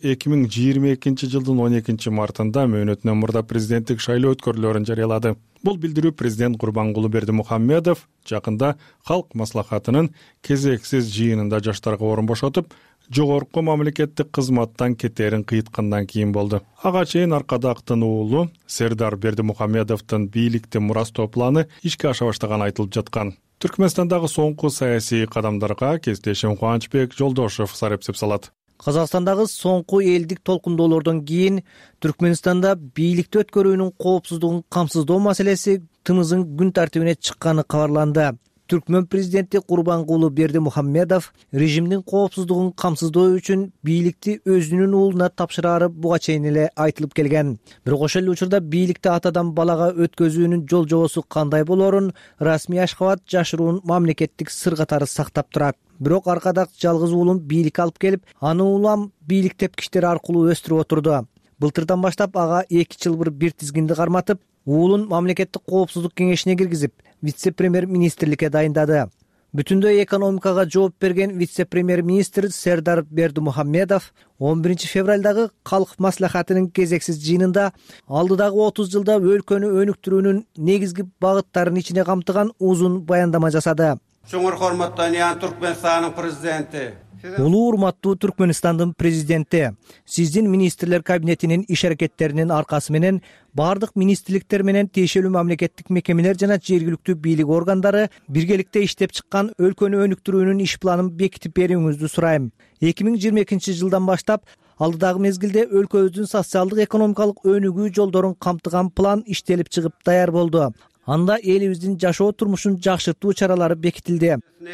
2022-жылдын 12-мартында мөөнөтүнөн мурда президенттик шайлоо өткөрүлөрүн жарыялады. Бул билдирүү президент Курбангулы Бердимухамедов жакында калк маслахатынын кезексиз жыйынында жаштарга орун бошотуп, жогорку мамлекеттик кызматтан кетерин кыйткандан кийин болду. Ага чейин Аркадактын уулу Сердар Бердимухамедовдун бийликти мурастоо планы ишке аша баштаганы айтылып жаткан. Түркмөнстандагы соңку саясий кадамдарга кесиптешим Кубанычбек Жолдошов сарепсеп салат. Казакстандагы соңку элдик толкундоолордон кийин Түркмөнстанда бийликти өткөрүүнүн коопсуздугун камсыздоо маселеси тымызын күн тартибине чыкканы кабарланды. Түркмөн президенти Курбангулы Бердимухамедов режимдин коопсуздугун камсыздоо үчүн бийликти өзүнүн уулуна тапшырары буга чейин эле айтылып келген. Бирок ошол эле учурда бийликти атадан балага өткөзүүнүн жол жобосу кандай болорун расмий Ашхабад жашыруун мамлекеттик сыр катары сактап турат. Бирок Аркадак жалгыз уулун бийликке алып келип, аны улам бийлик тепкичтери аркылуу өстүрүп отурду. Былтырдан баштап ага 2 жылбыр бир тизгинди карматып, уулун мамлекеттик коопсуздук кеңешине киргизип, вице-премьер-министрликке дайындады. Бүтүндөй экономикага жооп берген вице-премьер-министр Сердар Бердимухамедов 11 февралдагы калк маслахатынын кезексиз жыйынында алдыдагы 30 жылда өлкөнү өнүктүрүүнүн негизги багыттарын ичине камтыган узун баяндама жасады. Чоңур урматтуу Түркмөнстандын президенти, улуу урматтуу Түркмөнстандын президенти, сиздин министрлер кабинетинин иш аракеттеринин аркасы менен бардык министрликтер менен тиешелүү мамлекеттик мекемелер жана жергиликтүү бийлик органдары биргеликте иштеп чыккан өлкөнү өнүктүрүүнүн иш планын бекитип берүүңүздү сурайм. 2022-жылдан баштап алдыдагы мезгилде өлкөбүздүн социалдык экономикалык өнүгүү жолдорун камтыган план иштелип чыгып даяр болду. Анда элибиздин жашоо турмушун жакшыртуу чаралары бекитилди.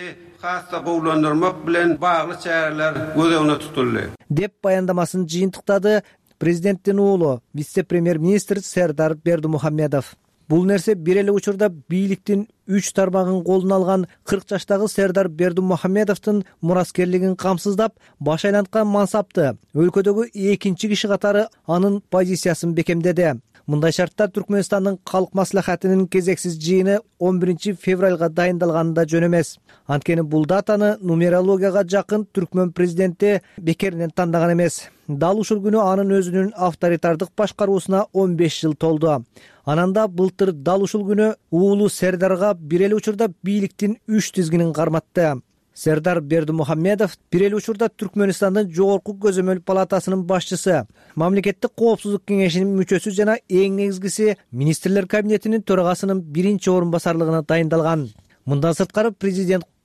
Деп баяндамасын жыйынтыктады президенттин уулу, вице-премьер-министр Сердар Бердимухамедов. Бул нерсе бир эле учурда бийликтин 3 тармагын колуна алган 40 жаштагы Сердар Бердимухамедовдун мураскерлигин камсыздап, баш айланткан мансапты өлкөдөгү экинчи киши катары анын позициясын бекемдеди. Мындай шартта Түркмөнстандын калк маслахатынын кезексиз жыйыны 11 февралга дайындалганы да жөн эмес. Анткени бул датаны нумерологияга жакын Түркмөн президенти бекеринен тандаган эмес. Дал ушул күнү анын өзүнүн авторитардык башкаруусуна 15 жыл толду. Ананда былтыр дал ушул күнү уулу Сердарга бир эле учурда бийликтин 3 тизгинин карматты. Сердар Бердимухамедов бир эле учурда Түркмөнстандын жогорку көзөмөл палатасынын башчысы, мамлекеттик коопсуздук кеңешинин мүчөсү жана эң негизгиси министрлер кабинетинин төрагасынын биринчи орун басарлыгына дайындалган. Мындан сырткары президент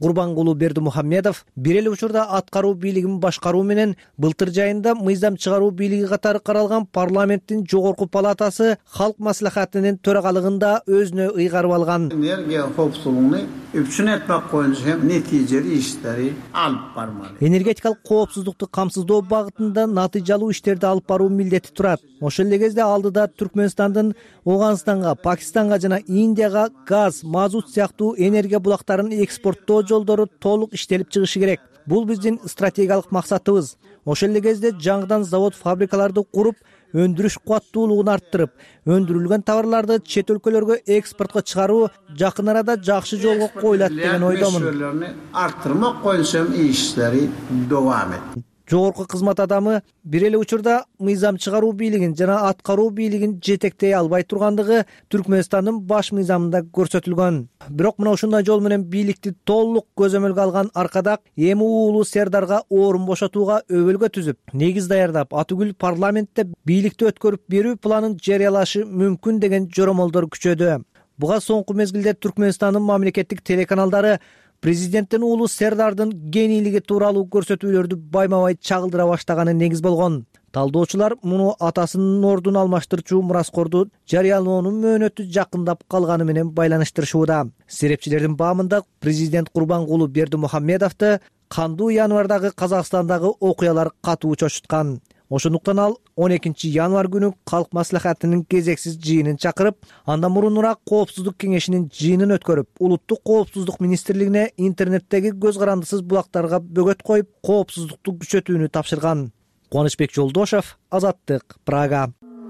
Курбангулу Бердимухамедов бир эле учурда аткаруу бийлигин башкаруу менен былтыр жайында мыйзам чыгаруу бийлиги катары каралган парламенттин жогорку палатасы Халк маслихатынын төрагалыгында өзүнө ыйгарып алган. Энергия коопсуздугун үчүн этмек боюнча нетижелүү иштери алып бармалы. Энергетикалык коопсуздукту камсыздоо багытында натыйжалуу иштерди алып баруу милдети турат. Ошол эле кезде алдыда Түркмөнстандын Ооганстанга, Пакистанга жана Индияга газ, мазут сыяктуу энергия булактарын экспорттоо жолдору толук иштелип чыгышы керек. Бул биздин стратегиялык максатыбыз. Ошол эле кезде жаңыдан завод, фабрикаларды куруп, өндүрүш кубаттуулугун арттырып, өндүрүлгөн товарларды чет өлкөлөргө экспортко чыгаруу жакын арада жакшы жолго коюлат деген ойдомун. Арттырмак боюнча иштери давам этет. Жогорку кызмат адамы бир эле учурда мыйзам чыгаруу бийлигин жана аткаруу бийлигин жетектей албай тургандыгы Түркмөнстандын баш мыйзамында көрсөтүлгөн. Бирок мына ушундай жол менен бийликти толук көзөмөлгө алган Аркадак эми уулу Сердарга орун бошотууга өбөлгө түзүп, негиз даярдап, атүгүл парламентте бийликти өткөрүп берүү планын жарыялашы мүмкүн деген жоромолдор күчөдү. Буга соңку мезгилде Түркмөнстандын мамлекеттик телеканалдары президенттин уулу Сердардын генийлиги тууралуу көрсөтүүлөрдү байма-бай чагылдыра баштаганы негиз болгон. Талдоочулар муну атасынын ордун алмаштырчу мураскорду жарыялоонун мөөнөтү жакындап калганы менен байланыштырышууда. Серепчилердин баамында президент Курбангулу Бердимухамедовду кандуу январдагы Казакстандагы окуялар катуу чочуткан. Ошондуктан ал 12 январь күнү Калк маслихатынын кезексиз жыйынын чакырып, андан мурунураак коопсуздук кеңешинин жыйынын өткөрүп, улуттук коопсуздук министрлигине интернеттеги көз карандысыз булактарга бөгөт коюп, коопсуздукту күчөтүүнү тапшырган. Кубанычбек Жолдошев, Азаттык, Прага.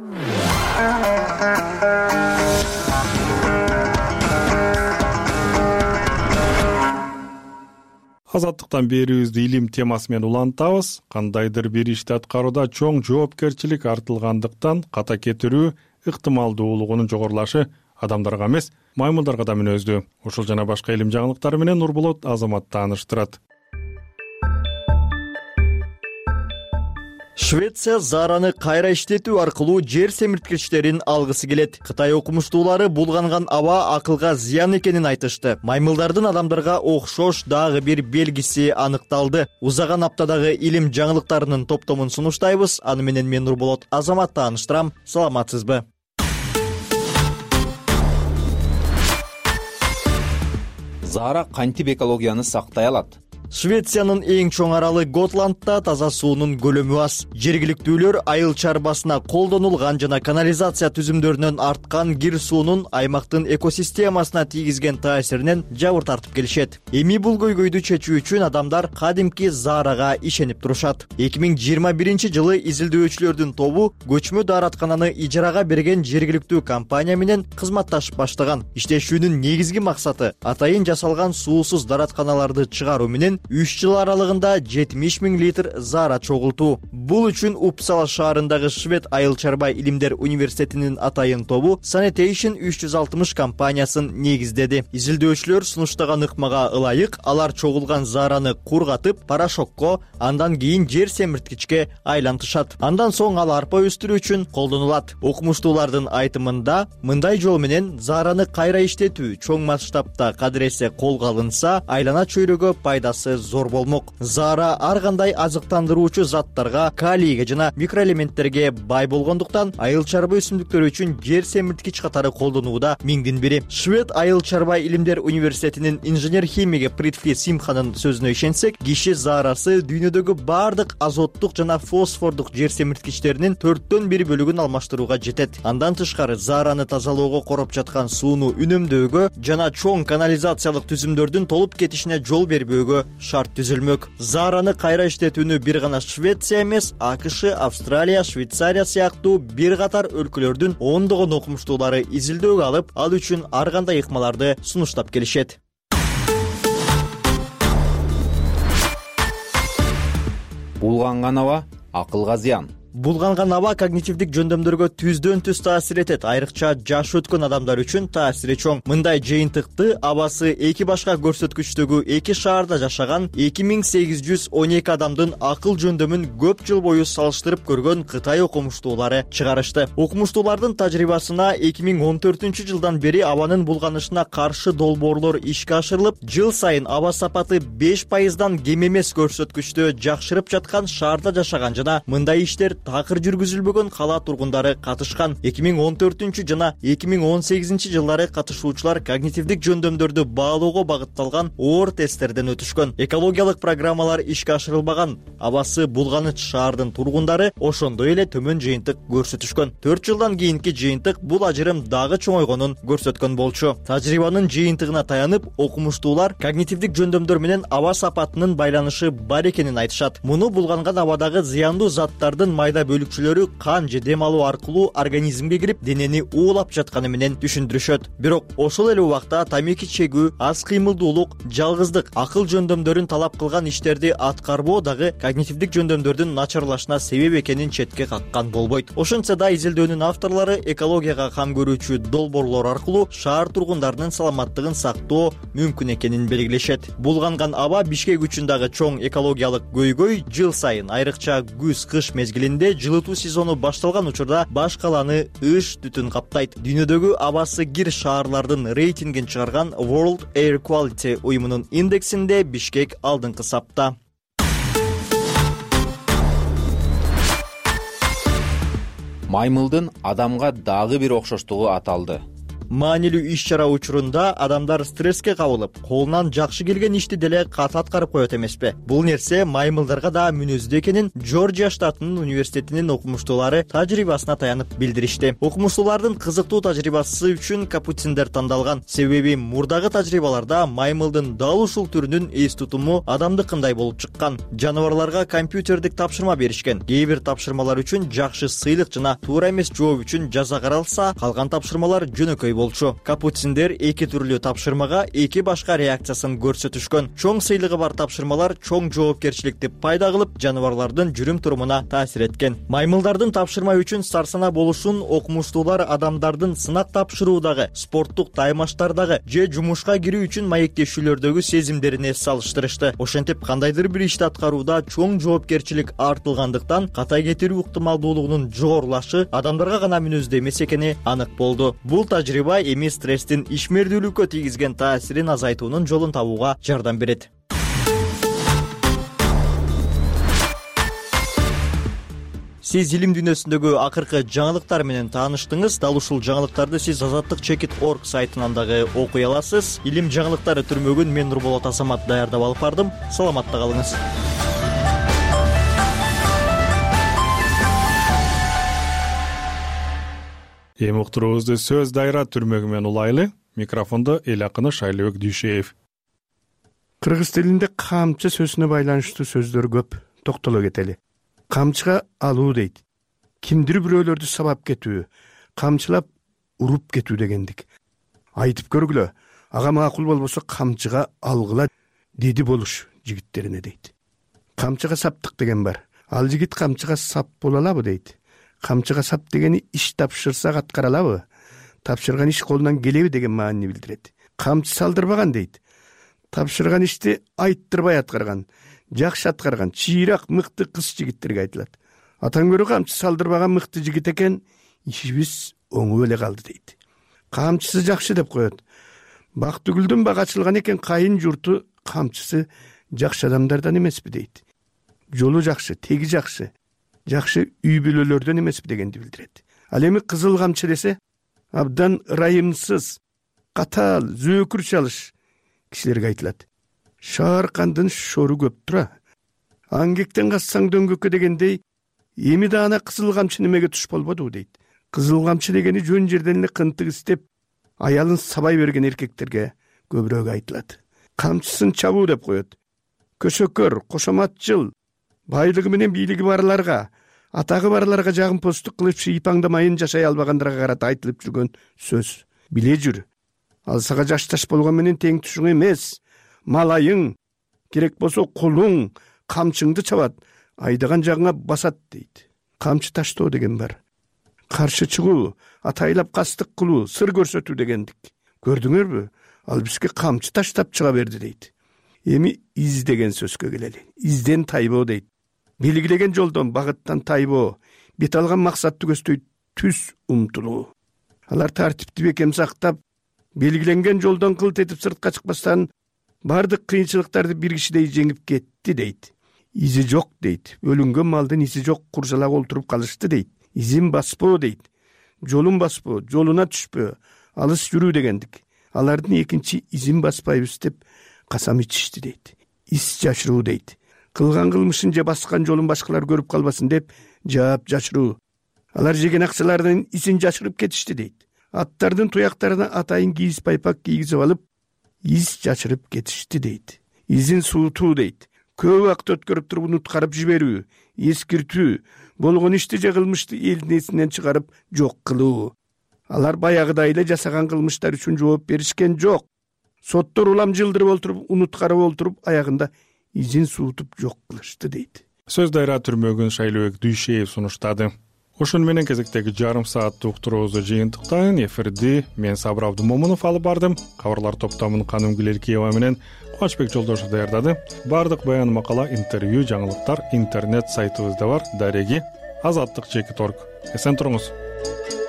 Азаттыктан берүүбүздү илим темасы менен улантабыз. Кандайдыр бир ишти аткарууда чоң жоопкерчилик артылгандыктан ката кетирүү ыктымалдуулугунун жогорулашы адамдарга эмес, маймылдарга да мүнөздүү. Ушул жана башка илим жаңылыктары менен Нурболот Азамат тааныштырат. Швеция Зараны кайра иштетүү аркылуу жер семирткичтерин алгысы келет. Кытай окумуштуулары булганган аба акылга зыян экенин айтышты. Маймылдардын адамдарга окшош дагы бир белгиси аныкталды. Узаган аптадагы илим жаңылыктарынын топтомун сунуштайбыз. Аны менен мен Нурболот Азамат тааныштырам. Саламатсызбы? Зара кантип экологияны сактай алат? Швециянын эң чоң аралы Готландда таза суунун көлөмү аз. Жергиликтүүлөр айыл чарбасына колдонулган жана канализация түзүмдөрүнөн арткан кир суунун аймактын экосистемасына тийгизген таасиринен жабыр тартып келишет. Эми бул көйгөйдү чечүү үчүн адамдар кадимки Зарага ишенип турушат. 2021-жылы изилдөөчүлөрдүн тобу көчмө даараткананы ижарага берген жергиликтүү компания менен кызматташып баштаган. Иштешүүнүн негизги максаты атайын жасалган суусуз дааратканаларды чыгаруу менен 3 жыл аралыгында 70 000 литр Зара чогултуу. Бул үчүн Упсала шаарындагы Швед айыл чарба илимдер университетинин атайын тобу Sanitation 360 компаниясын негиздеди. Изилдөөчүлөр сунуштаган ыкмага ылайык алар чогулган Зараны кургатып, порошокко, андан кийин жер семирткичке айлантышат. Андан соң ал арпа өстүрүү үчүн колдонулат. Окумуштуулардын айтымында мындай жол менен Зараны кайра иштетүү чоң масштабта кадыресе колго алынса, айлана чөйрөгө пайдасы зор болмок. Зара ар кандай азыктандыруучу заттарга, калийге жана микроэлементтерге бай болгондуктан айыл чарба өсүмдүктөрү үчүн жер семирткич катары колдонууда миңдин бири. Швед айыл чарба илимдер университетинин инженер-химиги Притфи Симханын сөзүнө ишенсек, киши Зарасы дүйнөдөгү бардык азоттук жана фосфордук жер семирткичтеринин 1/4 бөлүгүн алмаштырууга жетет. Андан тышкары Зараны тазалоого короп жаткан сууну үнөмдөөгө жана чоң канализациялык түзүмдөрдүн толуп кетишине жол бербөөгө шарт түзүлмөк. Зараны кайра иштетүүнү бир гана Швеция эмес, АКШ, Австралия, Швейцария сыяктуу бир катар өлкөлөрдүн ондогон окумуштуулары изилдөөгө алып, ал үчүн ар кандай ыкмаларды сунуштап келишет. Булганган аба акылга зыян. Булганган аба когнитивдик жөндөмдөргө түздөн түз таасир этет, айрыкча жашы өткөн адамдар үчүн таасири чоң. Мындай жыйынтыкты абасы эки башка көрсөткүчтөгү эки шаарда жашаган 2812 адамдын акыл жөндөмүн көп жыл бою салыштырып көргөн Кытай окумуштуулары чыгарышты. Окумуштуулардын тажрыйбасына 2014 жылдан бери абанын булганышына каршы долбоорлор ишке ашырылып, жыл сайын аба сапаты 5%дан кем эмес көрсөткүчтө жакшырып жаткан шаарда жашаган жана мындай иштер такыр жүргүзүлбөгөн кала тургундары катышкан. 2014 жана 2018 жылдары катышуучулар когнитивдик жөндөмдөрдү баалоого багытталган оор тесттерден өтүшкөн. Экологиялык программалар ишке ашырылбаган абасы булганыч шаардын тургундары ошондой эле төмөн жыйынтык көрсөтүшкөн. 4 жылдан кийинки жыйынтык бул ажырым дагы чоңойгонун көрсөткөн болчу. Тажрыйбанын жыйынтыгына таянып, окумуштуулар когнитивдик жөндөмдөр менен аба сапатынын байланышы бар экенин айтышат. Муну булганган абадагы зыяндуу заттардын майда бөлүкчөлөрү кан же дем алуу аркылуу организмге кирип, денени уулап жатканы менен түшүндүрүшөт. Бирок ошол эле убакта тамеки чегүү, аз кыймылдуулук, жалгыздык, акыл жөндөмдөрүн талап кылган иштерди аткарбоо дагы когнитивдик жөндөмдөрдүн начарлашына себеп экенин четке каккан болбойт. Ошентсе да изилдөөнүн авторлору экологияга кам көрүүчү долбоорлор аркылуу шаар тургундарынын саламаттыгын сактоо мүмкүн экенин белгилешет. Булганган аба Бишкек үчүн дагы чоң экологиялык көйгөй. Жыл сайын, айрыкча күз-кыш мезгилинде жылытуу сезону башталган учурда баш каланы ыш түтүн каптайт. Дүйнөдөгү абасы кир шаарлардын рейтингин чыгарган World Air Quality уюмунун индексинде Бишкек алдыңкы сапта. Маймылдын адамга дагы бир окшоштугу аталды. Маанилүү иш-чара учурунда адамдар стресске кабылып, колунан жакшы келген ишти деле кат аткарып коет эмеспи? Бул нерсе маймылдарга да мүнөздүү экенин Жоржия штатынын университетинин окумуштуулары тажрыйбасына таянып билдиришти. Окумуштуулардын кызыктуу тажрыйбасы үчүн капуциндер тандалган. Себеби мурдагы тажрыйбаларда маймылдын дал ушул түрүнүн эс тутуму адамдыкындай болуп чыккан. Жаныбарларга компьютердик тапшырма беришкен. Кээ бир тапшырмалар үчүн жакшы сыйлык жана туура эмес жооп үчүн жаза каралса, калган тапшырмалар жөнөкөй болчу. Капуциндер эки түрлүү тапшырмага эки башка реакциясын көрсөтүшкөн. Чоң сыйлыгы бар тапшырмалар чоң жоопкерчиликти пайда кылып, жаныбарлардын жүрүм-турумуна таасир эткен. Маймылдардын тапшырма үчүн сарсана болушун окумуштуулар адамдардын сынак тапшыруудагы, спорттук таймаштардагы же жумушка кирүү үчүн маектешүүлөрдөгү сезимдерине салыштырышты. Ошентип, кандайдыр бир ишти аткарууда чоң жоопкерчилик артылгандыктан ката кетирүү ыктымалдуулугунун жогорулашы адамдарга гана мүнөздүү эмес экени анык болду. Бул тажрыйба эми стресстин ишмердүүлүккө тийгизген таасирин азайтуунун жолун табууга жардам берет. Сиз илим дүйнөсүндөгү акыркы жаңылыктар менен тааныштыңыз. Дал ушул жаңылыктарды сиз azatlyk.org сайтынан дагы окуй аласыз. Илим жаңылыктары түрмөгүн мен Нурболот Асамат даярдап алып бардым. Саламатта калыңыз. Эми уктуруубузду сөз дайра түрмөгү менен улайлы. Микрофондо эл акыны Шайлыбек Дүйшеев. Кыргыз тилинде камчы сөзүнө байланыштуу сөздөр көп. Токтоло кетели. Камчыга алуу дейт. Кимдир бирөөлөрдү сабап кетүү, камчылап уруп кетүү дегендик. Айтып көргүлө. Ага макул болбосо камчыга алгыла деди болуш жигиттерине дейт. Камчыга саптык деген бар. Ал жигит камчыга сап боло алабы дейт. Камчыга сап дегени иш тапшырсак аткара алабы? Тапшырган иш колунан келеби деген маанини билдирет. Камчы салдырбаган дейт. Тапшырган ишти айттырбай аткарган, жакшы аткарган, чыйрак, мыкты кыз жигиттерге айтылат. Атан көрө камчы салдырбаган мыкты жигит экен, ишибиз оңуп эле калды дейт. Камчысы жакшы деп коет. Бактыгүлдүн бак ачылган экен, кайын журту камчысы жакшы адамдардан эмеспи дейт. Жолу жакшы, теги жакшы. Жакшы үй бүлөлөрдөн эмеспи дегенди билдирет. Ал эми кызыл камчы десе, абдан ырайымсыз, катаал, зөөкүр чалыш кишилерге айтылат. Шаар кандын шору көп тура. Аңгектен кассаң дөңгөккө дегендей, эми да ана кызыл камчы немеге туш болбоду дейт. Кызыл камчы дегени жөн жерден эле кынтык истеп, аялын сабай берген эркектерге көбүрөөк айтылат. Камчысын чабуу деп коет. Көшөкөр, кошоматчыл, байлыгы менен бийлиги барларга, атагы барларга жагымпоздук кылып шыйпаңдамайын жашай албагандарга карата айтылып жүргөн сөз. Биле жүр. Ал сага жашташ болгон менен тең түшүң эмес. Малайың, керек болсо колуң, камчыңды чабат, айдаган жагыңа басат дейт. камчы таштоо деген бар. Каршы чыгуу, атайлап кастык кылуу, сыр көрсөтүү дегендик. Көрдүңөрбү? Ал бизге камчы таштап чыга берди дейт. Эми из деген сөзгө келели. Изден тайбоо дейт. Белгилеген жолдон, багыттан тайбоо, бет алган максатты көздөй түз умтулуу. Алар тартипти бекем сактап, белгиленген жолдон кылт этип сыртка чыкпастан бардык кыйынчылыктарды бир кишидей жеңип кетти дейт. Изи жок дейт. Өлүнгөн малдын изи жок, куржалак олтуруп калышты дейт. Изин баспоо дейт. Жолун баспоо, жолуна түшпөө, алыс жүрүү дегендик. Алардын экинчи изин баспайбыз деп касам ичишти дейт. Ис жашыруу дейт. Кылган кылмышын же баскан жолун башкалар көрүп калбасын деп жаап жашыруу. Алар жеген акчалардын исин жашырып кетишти дейт. Аттардын туяктарына атайын кийиз пайпак кийгизип алып, из жашырып кетишти дейт. Изин суутуу дейт. Көп убакыт өткөрүп туруп унуткарып жиберүү, эскиртүү, болгон ишти же кылмышты элдин эсинен чыгарып жок кылуу. Алар баягыдай эле жасаган кылмыштар үчүн жооп беришкен жок. Соттор улам жылдырып олтуруп, унуткарып олтуруп, аягында изин суутуп жок кылышты дейт. Сөз дайра түрмөгүн Шайлообек Дүйшеев сунуштады. Ошону менен кезектеги жарым сааттык уктуруубузду жыйынтыктайын. Эфирди мен Сабыр Абдымомунов алып бардым. Кабарлар топтомун Каным Гүлелкиева менен Кубанычбек Жолдошев даярдады. Бардык баян макала, интервью, жаңылыктар интернет сайтыбызда бар. Дареги Азаттык.org. Эсен туруңуз.